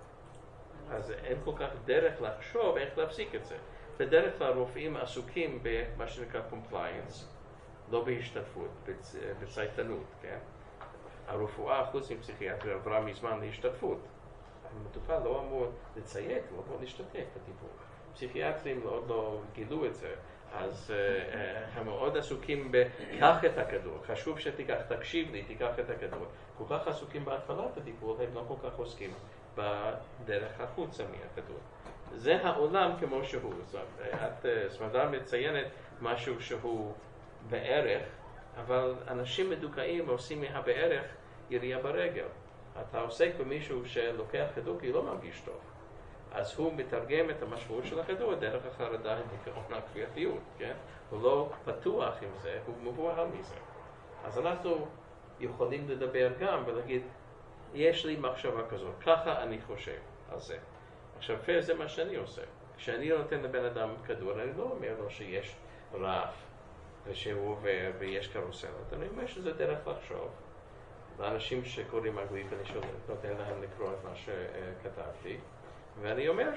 אז אין כל כך דרך לחשוב איך להפסיק את זה. בדרך כלל רופאים עסוקים במה שנקרא compliance, לא בהשתתפות, בצייתנות, כן? הרפואה, חוץ מפסיכיאטריה, עברה מזמן להשתתפות. המטופל לא אמור לציית, הוא אמור להשתתף בטיפול. פסיכיאטרים עוד לא גילו את זה, אז uh, הם מאוד עסוקים בקח את הכדור, חשוב שתיקח, תקשיב לי, תיקח את הכדור. כל כך עסוקים בהתחלת הטיפול, הם לא כל כך עוסקים בדרך החוצה מהכדור. זה העולם כמו שהוא. את סמדר מציינת משהו שהוא בערך, אבל אנשים מדוכאים עושים מהבערך ירייה ברגל. אתה עוסק במישהו שלוקח כדור כי לא מרגיש טוב. אז הוא מתרגם את המשמעות של הכדור דרך החרדה ודיכאון הכפייתיות, כן? הוא לא פתוח עם זה, הוא מבוהל מזה. אז אנחנו יכולים לדבר גם ולהגיד, יש לי מחשבה כזאת, ככה אני חושב על זה. עכשיו, זה מה שאני עושה. כשאני נותן לבן אדם כדור, אני לא אומר לו שיש רף ושהוא עובר ויש קרוסלות. אני אומר שזה דרך לחשוב. לאנשים שקוראים אנגלית, אני נותן להם לקרוא את מה שכתבתי. ואני אומר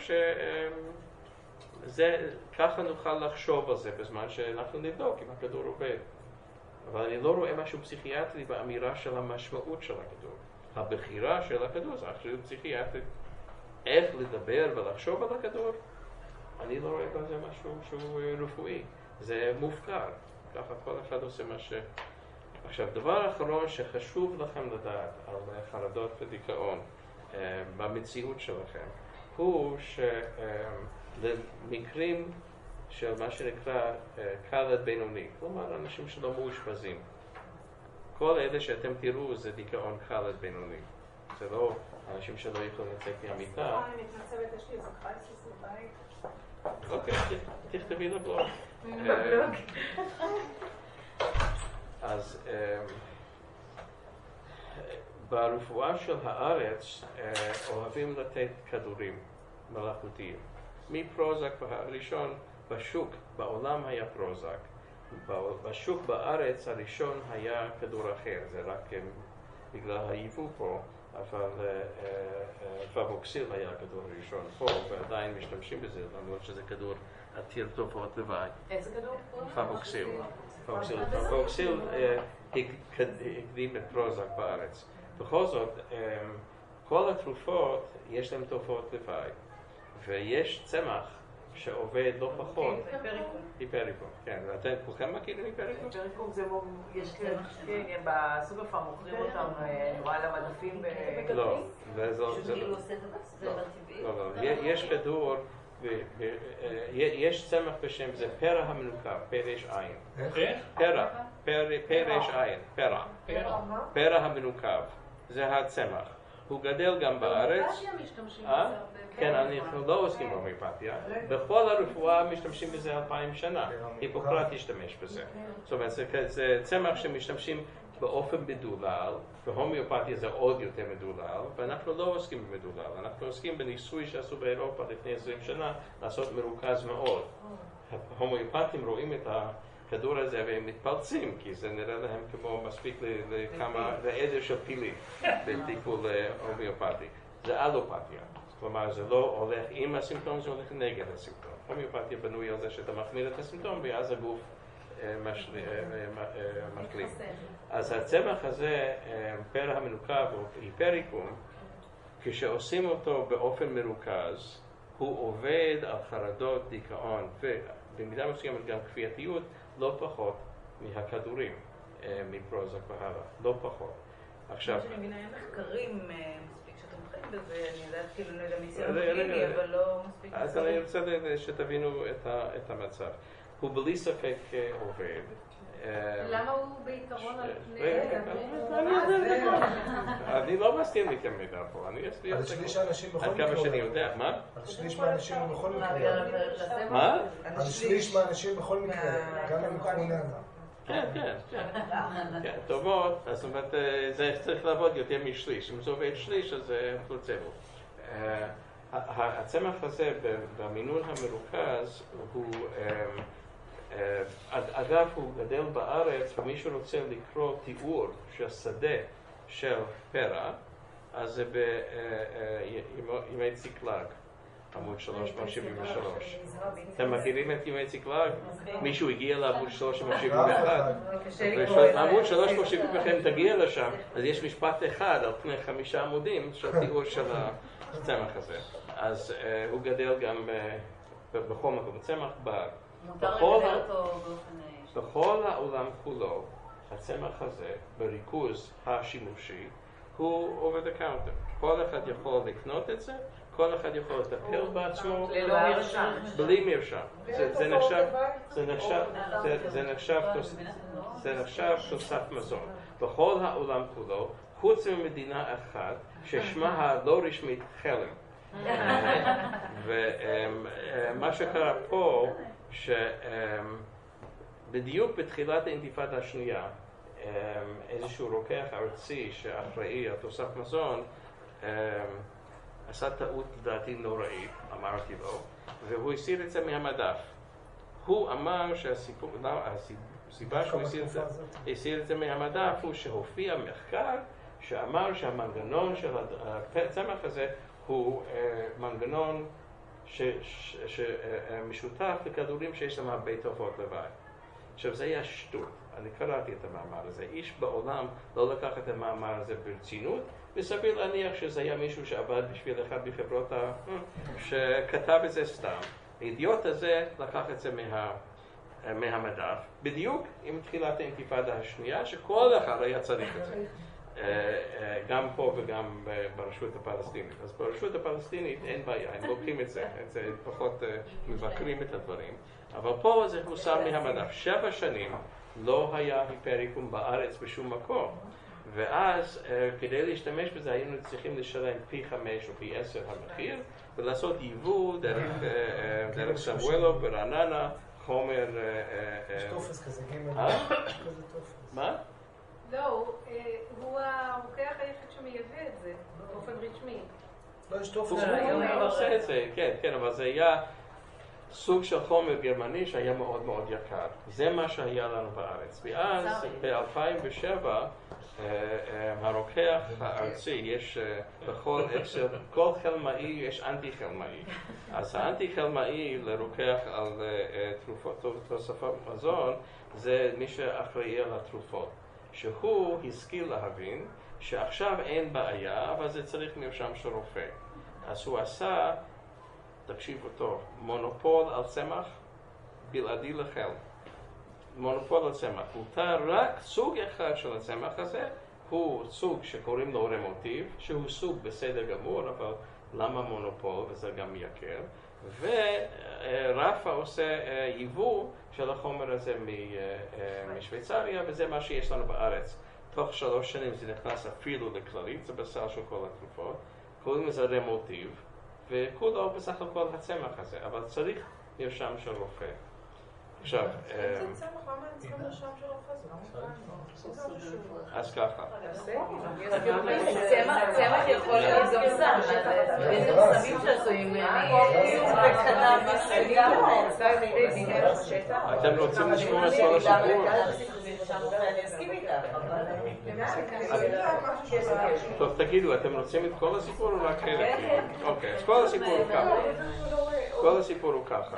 שזה, ככה נוכל לחשוב על זה בזמן שאנחנו נבדוק אם הכדור עובד. אבל אני לא רואה משהו פסיכיאטרי באמירה של המשמעות של הכדור. הבחירה של הכדור זה אחריות פסיכיאטרית. איך לדבר ולחשוב על הכדור, אני לא רואה בזה משהו שהוא רפואי. זה מופקר. ככה כל אחד עושה מה ש... עכשיו, דבר אחרון שחשוב לכם לדעת על חרדות ודיכאון uh, במציאות שלכם, הוא שלמקרים uh, של מה שנקרא uh, קל עד בינוני, כלומר אנשים שלא מאושפזים. כל אלה שאתם תראו זה דיכאון קל עד בינוני. זה לא אנשים שלא יכולים לצאת מהמיטה. אני מתנצלת, יש לי איזה קרייסיס בבית. אוקיי, תכתבי לבלוג. אז ברפואה של הארץ אוהבים לתת כדורים מלאכותיים. מפרוזק הראשון בשוק, בעולם היה פרוזק. בשוק בארץ הראשון היה כדור אחר, זה רק בגלל היבוא פה, אבל פבוקסיל היה הכדור הראשון פה, ועדיין משתמשים בזה, למרות שזה כדור עתיר תופעות לוואי. איזה כדור? פבוקסיל. פבוקסיל הקדים את פרוזק בארץ. בכל זאת, כל התרופות יש להן תופעות לוואי, ויש צמח שעובד לא פחות. היפריקום. היפריקום, כן. ואתם כולכם מכירים היפריקום? היפריקום זה יש בסופרפארם מוכרים אותם, אני רואה על המדפים ב... לא, זה לא. לא, לא. יש כדור, יש צמח בשם, זה פרע המנוקר, פרש עין. פרע, פרש עין, פרע. פרע המנוקב, זה הצמח. הוא גדל גם בארץ. כן, אנחנו לא עוסקים בהומאופתיה. בכל הרפואה משתמשים בזה אלפיים שנה. היפוקרט השתמש בזה. זאת אומרת, זה צמח שמשתמשים באופן מדולל, בהומאופתיה זה עוד יותר מדולל, ואנחנו לא עוסקים במדולל. אנחנו עוסקים בניסוי שעשו באירופה לפני עשרים שנה, לעשות מרוכז מאוד. ההומאופתים רואים את הכדור הזה והם מתפלצים, כי זה נראה להם כמו מספיק לכמה, לעדר של פילים בטיפול הומיאופתי. זה אלופתיה, כלומר זה לא הולך עם הסימפטום, זה הולך נגד הסימפטום. הומיאופתיה בנוי על זה שאתה מחמיר את הסימפטום ואז הגוף מחלים. אז הצמח הזה, פרא המנוקב או היפריקום, כשעושים אותו באופן מרוכז, הוא עובד על חרדות, דיכאון ובמידה מסוימת גם כפייתיות לא פחות מהכדורים, מפרוזק והלאה, לא פחות. עכשיו... מה שאני מבינה, אין מחקרים מספיק שתומכים בזה, אני יודעת כאילו לא יודע מציון קליני, אבל לא מספיק... אז אני רוצה שתבינו את המצב. הוא בלי ספק עובד. למה הוא בעיקרון על פני... אני לא מסתיר מכם מידע פה, אני אסביר על שליש האנשים בכל מקרה. עד כמה שאני יודע, מה? על שליש מהאנשים בכל מקרה. מה? על שליש מהאנשים בכל מקרה, גם למכונה. כן, כן, כן. טובות, זאת אומרת, זה צריך לעבוד יותר משליש. אם זה עובד שליש, אז זה פלוצבו. הצמח הזה במינון המרוכז הוא... אגב, הוא גדל בארץ, ומישהו רוצה לקרוא תיאור של שדה של פרא, אז זה בימי ציקלג, עמוד שלוש מאות שבעים ושלוש. אתם מכירים את ימי ציקלג? מישהו הגיע לעמוד שלוש מאות שבעים ואחת? עמוד שלוש מאות שבעים ואחת, אם תגיע לשם, אז יש משפט אחד על פני חמישה עמודים של תיאור של הצמח הזה. אז הוא גדל גם בכל מקום, צמח בר. בכל העולם כולו, הצמח הזה, בריכוז השימושי, הוא over the counter. כל אחד יכול לקנות את זה, כל אחד יכול לטפל בעצמו, בלי מרשם. זה נחשב, זה נחשב, זה נחשב, זה נחשב תוסף מזון. בכל העולם כולו, חוץ ממדינה אחת, ששמה הלא רשמית חלם. ומה שקרה פה, שבדיוק בתחילת האינתיפאדה השנייה, איזשהו רוקח ארצי שאחראי על תוסף מזון, עשה טעות לדעתי נוראית, אמרתי לו, והוא הסיר את זה מהמדף. הוא אמר שהסיבה שהוא הסיר את זה מהמדף הוא שהופיע מחקר שאמר שהמנגנון של הצמח הזה הוא מנגנון שמשותף לכדורים שיש להם הרבה תופעות לוואי. עכשיו זה היה שטות, אני קראתי את המאמר הזה. איש בעולם לא לקח את המאמר הזה ברצינות, וסביר להניח שזה היה מישהו שעבד בשביל אחד בחברות ה... שכתב את זה סתם. האידיוט הזה לקח את זה מה... מהמדף, בדיוק עם תחילת האינתיפאדה השנייה, שכל אחד היה צריך את זה. גם פה וגם ברשות הפלסטינית. אז ברשות הפלסטינית אין בעיה, הם לוקחים את זה, את זה פחות מבקרים את הדברים, אבל פה זה הוסר מהמדף. שבע שנים לא היה היפריקום בארץ בשום מקום, ואז כדי להשתמש בזה היינו צריכים לשלם פי חמש או פי עשר המחיר, ולעשות ייבוא דרך, דרך סמואלו ברעננה, חומר... יש טופס כזה, גימל. מה? לא, הוא הרוקח היחיד שמייבא את זה באופן רשמי. לא, יש טופס. הוא עושה את זה, כן, כן, אבל זה היה סוג של חומר גרמני שהיה מאוד מאוד יקר. זה מה שהיה לנו בארץ. ואז ב-אלפיים ושבע הרוקח הארצי, יש בכל אקסל, כל חלמאי יש אנטי חלמאי. אז האנטי חלמאי לרוקח על תוספות מזון זה מי שאחראי על התרופות. שהוא השכיל להבין שעכשיו אין בעיה, אבל זה צריך מרשם של רופא. אז הוא עשה, תקשיבו טוב, מונופול על צמח בלעדי לחל. מונופול על צמח. הותר רק סוג אחד של הצמח הזה, הוא סוג שקוראים לו רמוטיב, שהוא סוג בסדר גמור, אבל למה מונופול? וזה גם מייקר. ורפה עושה ייבוא של החומר הזה משוויצריה, וזה מה שיש לנו בארץ. תוך שלוש שנים זה נכנס אפילו לכללית, זה בסל של כל התרופות. קוראים לזה רמוטיב, וכולו בסך הכל הצמח הזה, אבל צריך מרשם של רופא. עכשיו... זה צמח, למה הם צריכים מרשם של רופא? אז ככה. צמח יכול להיות גם סם, איזה סמים שעשויים... אתם רוצים לשמוע את כל הסיפור? אני אסכים איתך, אבל... טוב, תגידו, אתם רוצים את כל הסיפור או רק חלק? אוקיי, אז כל הסיפור הוא ככה. כל הסיפור הוא ככה.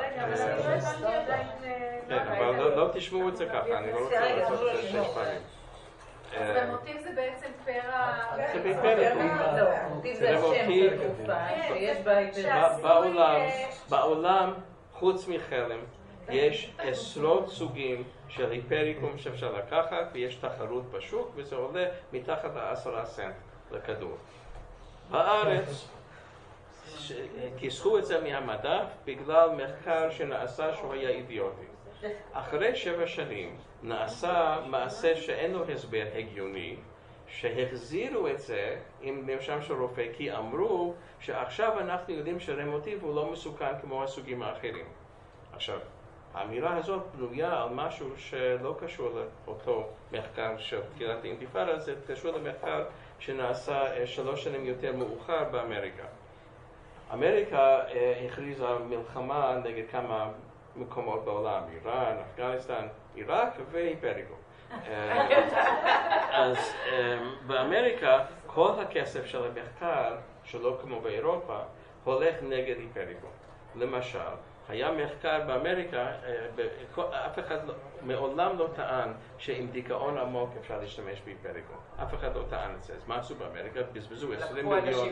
כן, אבל לא תשמעו את זה ככה, אני לא רוצה לעשות שש פעמים. אז המוטיב זה בעצם פרע... זה בפרק. מוטיב זה השם בתקופה שיש בה... בעולם, חוץ מחלם, יש עשרות סוגים של היפריקום שאפשר לקחת, ויש תחרות בשוק, וזה עולה מתחת לעשרה סנט לכדור. בארץ, כיסחו את זה מהמדף בגלל מחקר שנעשה שהוא היה אידיוטי. אחרי שבע שנים נעשה מעשה שאין לו הסבר הגיוני, שהחזירו את זה עם מרשם של רופא, כי אמרו שעכשיו אנחנו יודעים שרמוטיב הוא לא מסוכן כמו הסוגים האחרים. עכשיו, האמירה הזאת בנויה על משהו שלא קשור לאותו מחקר של תחילת האינתיפאדה, זה קשור למחקר שנעשה שלוש שנים יותר מאוחר באמריקה. אמריקה הכריזה מלחמה נגד כמה מקומות בעולם, איראן, אפגניסטן, עיראק והיפריקום. אז באמריקה כל הכסף של המחקר, שלא כמו באירופה, הולך נגד היפריקום. למשל, היה מחקר באמריקה, אף אחד מעולם לא טען שעם דיכאון עמוק אפשר להשתמש בהיפריקום. אף אחד לא טען את זה. אז מה עשו באמריקה? בזבזו עשרים מיליון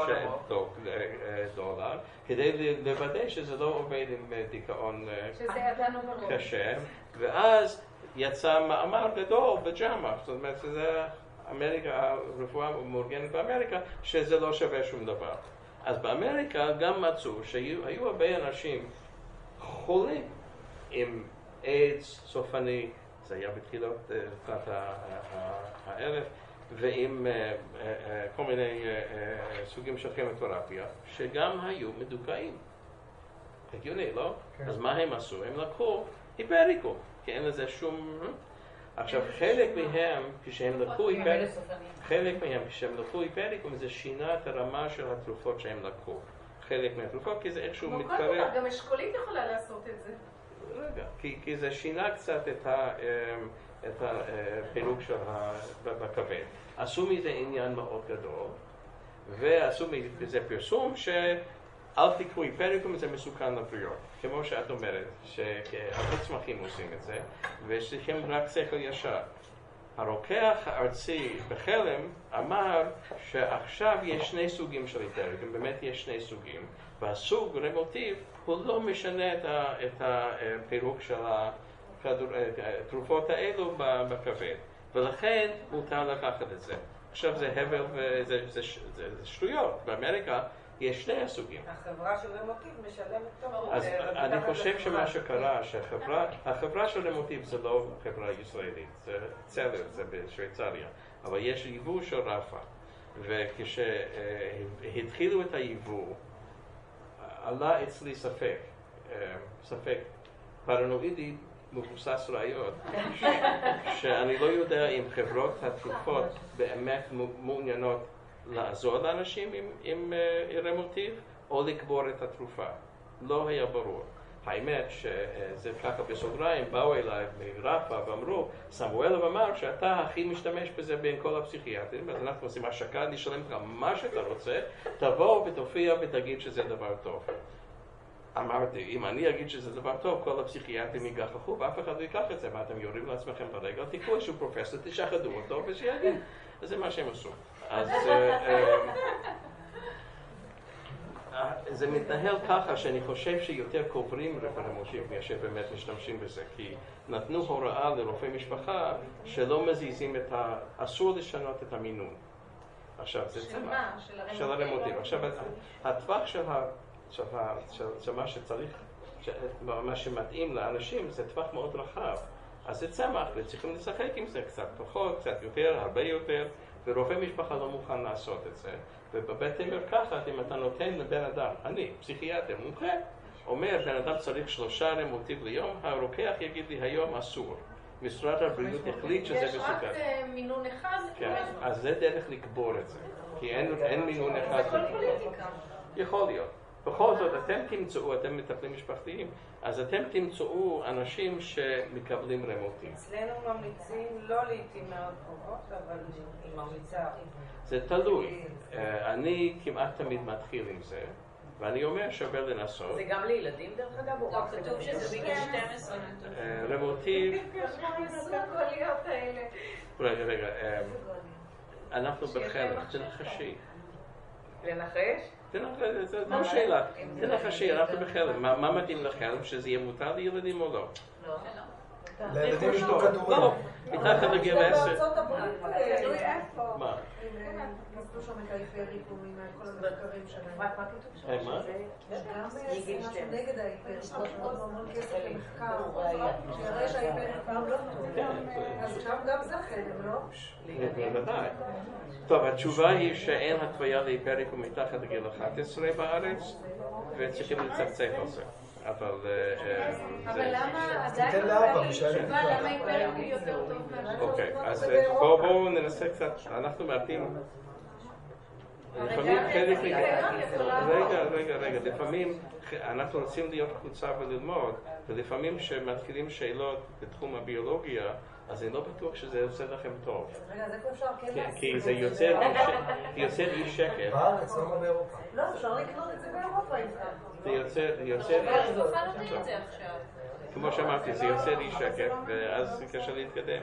דולר כדי לוודא שזה לא עובד עם דיכאון קשה. ואז יצא מאמר גדול בג'אמה, זאת אומרת שזה אמריקה, הרפואה מאורגנת באמריקה, שזה לא שווה שום דבר. אז באמריקה גם מצאו שהיו הרבה אנשים חולים עם איידס סופני, זה היה בתחילות הערב, ועם כל מיני סוגים של כימותרפיה, שגם היו מדוכאים. הגיוני, לא? אז מה הם עשו? הם לקחו היפריקום, כי אין לזה שום... עכשיו, חלק מהם, כשהם לקחו היפריקום, חלק מהם, כשהם לקחו היפריקום, זה שינה את הרמה של התרופות שהם לקחו. חלק מהתרופות, כי זה איכשהו מתקרב... גם אשכולית יכולה לעשות את זה. רגע, כי זה שינה קצת את הפירוק של הכבד. עשו מזה עניין מאוד גדול, ועשו מזה פרסום ש... אל תקחו היפריקום, זה מסוכן לבריאות. כמו שאת אומרת, שהרבה צמחים עושים את זה, ושצריכים רק שכל ישר. הרוקח הארצי בחלם אמר שעכשיו יש שני סוגים של היפריקום, באמת יש שני סוגים, והסוג רמוטיב הוא לא משנה את הפירוק של התרופות האלו בכבד, ולכן מותר לקחת את זה. עכשיו זה הבל וזה שטויות. באמריקה יש שני הסוגים. החברה של רמוטיב משלמת טוב. אז אני חושב שמה שקרה, שהחברה של רמוטיב זה לא חברה ישראלית, זה צלר, זה בשוויצריה, אבל יש ייבוא של רפה, וכשהתחילו את הייבוא, עלה אצלי ספק, ספק פרנואידי מבוסס ראיות, שאני לא יודע אם חברות התרופות באמת מעוניינות לעזור לאנשים עם, עם uh, רמוטיב, או לקבור את התרופה. לא היה ברור. האמת שזה ככה בסוגריים, באו אליי מרפה ואמרו, סמואלוב אמר שאתה הכי משתמש בזה בין כל הפסיכיאטרים, אז אנחנו עושים השקה, נשלם לך מה שאתה רוצה, תבוא ותופיע ותגיד שזה דבר טוב. אמרתי, אם אני אגיד שזה דבר טוב, כל הפסיכיאטרים יגחכו, ואף אחד לא ייקח את זה. מה אתם יורים לעצמכם ברגל? תיקחו איזשהו פרופסור, תשחדו אותו ושיגיד. אז זה מה שהם עשו. אז זה מתנהל ככה שאני חושב שיותר קוברים רמוטיב מאשר באמת משתמשים בזה, כי נתנו הוראה לרופאי משפחה שלא מזיזים את ה... אסור לשנות את המינון. עכשיו זה צמח. של הרמוטיב. עכשיו הטווח של ה... של מה שצריך, מה שמתאים לאנשים זה טווח מאוד רחב. אז זה צמח וצריכים לשחק עם זה קצת פחות, קצת יותר, הרבה יותר, ורופא משפחה לא מוכן לעשות את זה. ובבית מרקחת, אם אתה נותן לבן אדם, אני, פסיכיאטר, מומחה, אומר, בן אדם צריך שלושה רמוטיב ליום, הרוקח יגיד לי, היום אסור. משרד הבריאות החליט שזה מסוכן. יש רק מינון אחד? כן, אז זה דרך לקבור את זה. כי אין מינון אחד. זה כל פוליטיקה. יכול להיות. בכל זאת, אתם תמצאו, אתם מטפלים משפחתיים, אז אתם תמצאו אנשים שמקבלים רמוטים. אצלנו ממליצים לא לעתים מאוד קרובות, אבל היא ממליצה. זה תלוי. אני כמעט תמיד מתחיל עם זה, ואני אומר שווה לנסות. זה גם לילדים דרך אגב, או רק כתוב שזה בגיל שתים עשרה. רמוטיב... רגע, רגע, אנחנו בחלק, תנחשי. לנחש? זה לא שאלה, תנחשי, אנחנו בחלק. מה מתאים לכם, שזה יהיה מותר לילדים או לא? לא. לילדים יש לו כדורים. לא, מתחת לגיל עשר. בארצות הברית, תלוי איפה. מה? הם נתנו שם את ההיפריקום עם כל המחקרים שלהם. רק מה כתוב שם? מה? גם משהו נגד ההיפריקום, מאוד המון כסף למחקר, שיראה שההיפריקום לא טוב. אז שם גם זה חלם, לא? בוודאי. טוב, התשובה היא שאין התוויה להיפריקום מתחת לגיל אחת עשרה בארץ, וצריכים לצפצף על זה. אבל אבל למה עדיין תן לאבא, משנה. למה היפריקום יותר טוב מאשר? אוקיי, אז בואו ננסה קצת, אנחנו מעטים לפעמים חלק, רגע, רגע, רגע, לפעמים אנחנו רוצים להיות קבוצה וללמוד, ולפעמים כשמתחילים שאלות בתחום הביולוגיה, אז אני לא בטוח שזה יוצא לכם טוב. רגע, אז איפה אפשר כן לעשות? כי זה יוצא אי שקט. בארץ, לא באירופה. לא, אפשר לקנות את זה באירופה אם ככה. זה יוצא, זה יוצא, כמו שאמרתי, זה יוצא אי שקט, ואז קשה להתקדם.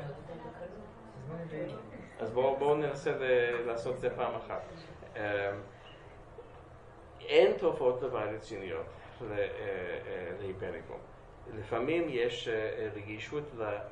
אז בואו ננסה לעשות את זה פעם אחת. אין תופעות לוואי רציניות להיפריקום. לפעמים יש רגישות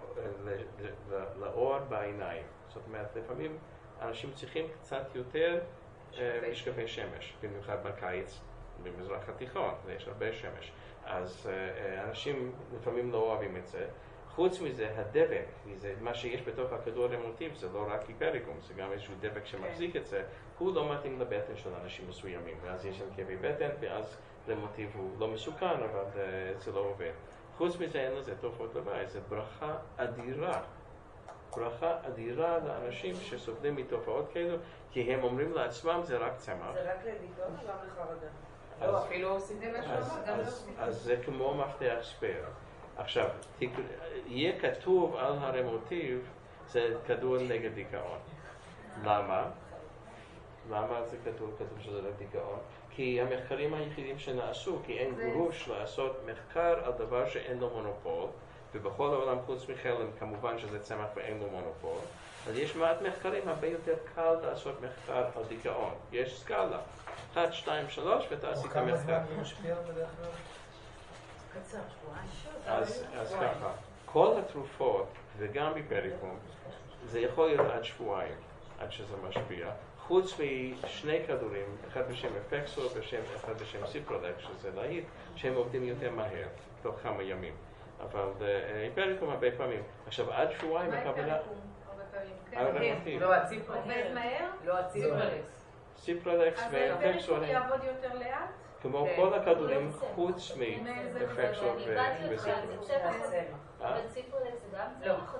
לאור בעיניים. זאת אומרת, לפעמים אנשים צריכים קצת יותר משקפי שמש, במיוחד בקיץ במזרח התיכון, ויש הרבה שמש. אז אנשים לפעמים לא אוהבים את זה. חוץ מזה, הדבק, זה מה שיש בתוך הכדור הרמוטיב, זה לא רק היפריקום, זה גם איזשהו דבק שמחזיק את זה, הוא לא מתאים לבטן של אנשים מסוימים, ואז יש להם כאבי בטן, ואז רמוטיב הוא לא מסוכן, אבל זה לא עובד. חוץ מזה, אין לזה תופעות לוואי, זה ברכה אדירה. ברכה אדירה לאנשים שסובלים מתופעות כאלו, כי הם אומרים לעצמם, זה רק צמח. זה רק לדיכאון או גם לחרדה? לא, אפילו עושים משהו. אז זה כמו מפתח ספייר. עכשיו, יהיה כתוב על הרמוטיב, זה כדור נגד דיכאון. למה? למה זה כתוב, כתוב שזה נגד דיכאון? כי המחקרים היחידים שנעשו, כי אין גרוש לעשות מחקר על דבר שאין לו מונופול, ובכל העולם חוץ מחלם, כמובן שזה צמח ואין לו מונופול, אז יש מעט מחקרים, הרבה יותר קל לעשות מחקר על דיכאון. יש סקאלה, אחת, שתיים, שלוש, ותעשי את המחקר. כמה זמן הוא משפיע בדרך כלל? קצר, אז, אז ככה, כל התרופות, וגם היפריקום, זה יכול להיות עד שבועיים, עד שזה משפיע. חוץ משני כדורים, אחד בשם אפקסו, אחד בשם סיפרולק, שזה להיט, שהם עובדים יותר מהר, תוך כמה ימים. אבל היפריקום הרבה פעמים. עכשיו, עד שבועיים הכוונה... הרמוטיב. לא, הציפרלקס. עובד מהר? לא, הציפרלקס. סיפרלקס ואפקסו. אז היפריקום יעבוד יותר לאט? כמו כל הכדורים חוץ מאפקסו וסיפרלקס. אבל סיפרלקס זה גם צמח?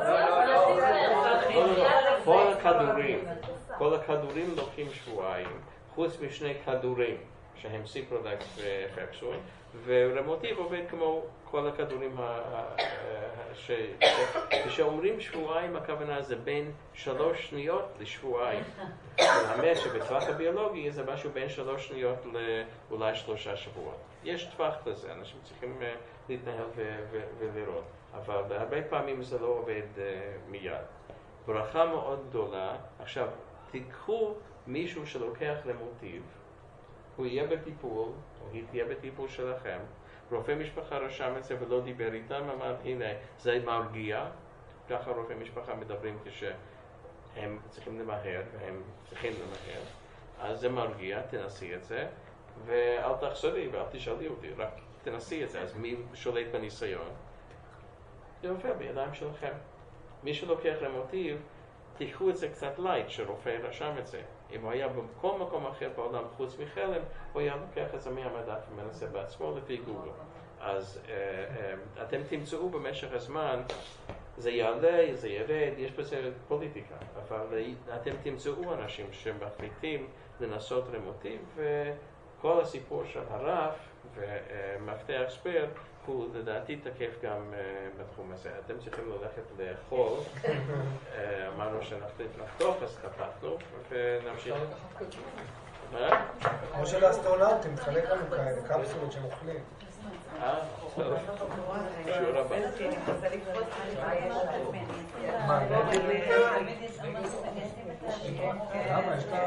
לא, כל הכדורים, כל הכדורים לוקחים שבועיים, חוץ משני כדורים שהם סיפרלקס ואפקסו, ורמוטיב עובד כמו כל הכדורים כשאומרים שבועיים הכוונה זה בין שלוש שניות לשבועיים. האמת שבטווח הביולוגי זה משהו בין שלוש שניות לאולי שלושה שבועות. יש טווח לזה, אנשים צריכים להתנהל ולראות, אבל הרבה פעמים זה לא עובד מיד. ברכה מאוד גדולה. עכשיו, תיקחו מישהו שלוקח רמוטיב, הוא יהיה בטיפול, או היא תהיה בטיפול שלכם, רופא משפחה רשם את זה ולא דיבר איתם, אמר, הנה, זה מרגיע, ככה רופא משפחה מדברים כשהם צריכים למהר, והם צריכים למהר, אז זה מרגיע, תנסי את זה, ואל תחזרי ואל תשאלי אותי, רק תנסי את זה, אז מי שולט בניסיון? זה עובר בידיים שלכם. מי שלוקח רמוטיב, תיקחו את זה קצת לייט, שרופא רשם את זה. אם הוא היה בכל מקום אחר בעולם חוץ מחלם, הוא היה לוקח את זה מהמדף ומנסה בעצמו לפי גוגל. אז אה, אה, אתם תמצאו במשך הזמן, זה יעלה, זה ירד, יש בזה פוליטיקה, אבל אתם תמצאו אנשים שמחליטים לנסות רמוטיב, כל הסיפור של הרף ומפתח ספייר הוא לדעתי תקף גם בתחום הזה. אתם צריכים ללכת לאכול, אמרנו שנחתוך, אז חתכנו, ונמשיך. כמו של האסטרונאוטים, מתחלק לנו כאלה, קפסולות שהם אוכלים. אה, טוב. שיעור הבא. מה, למה?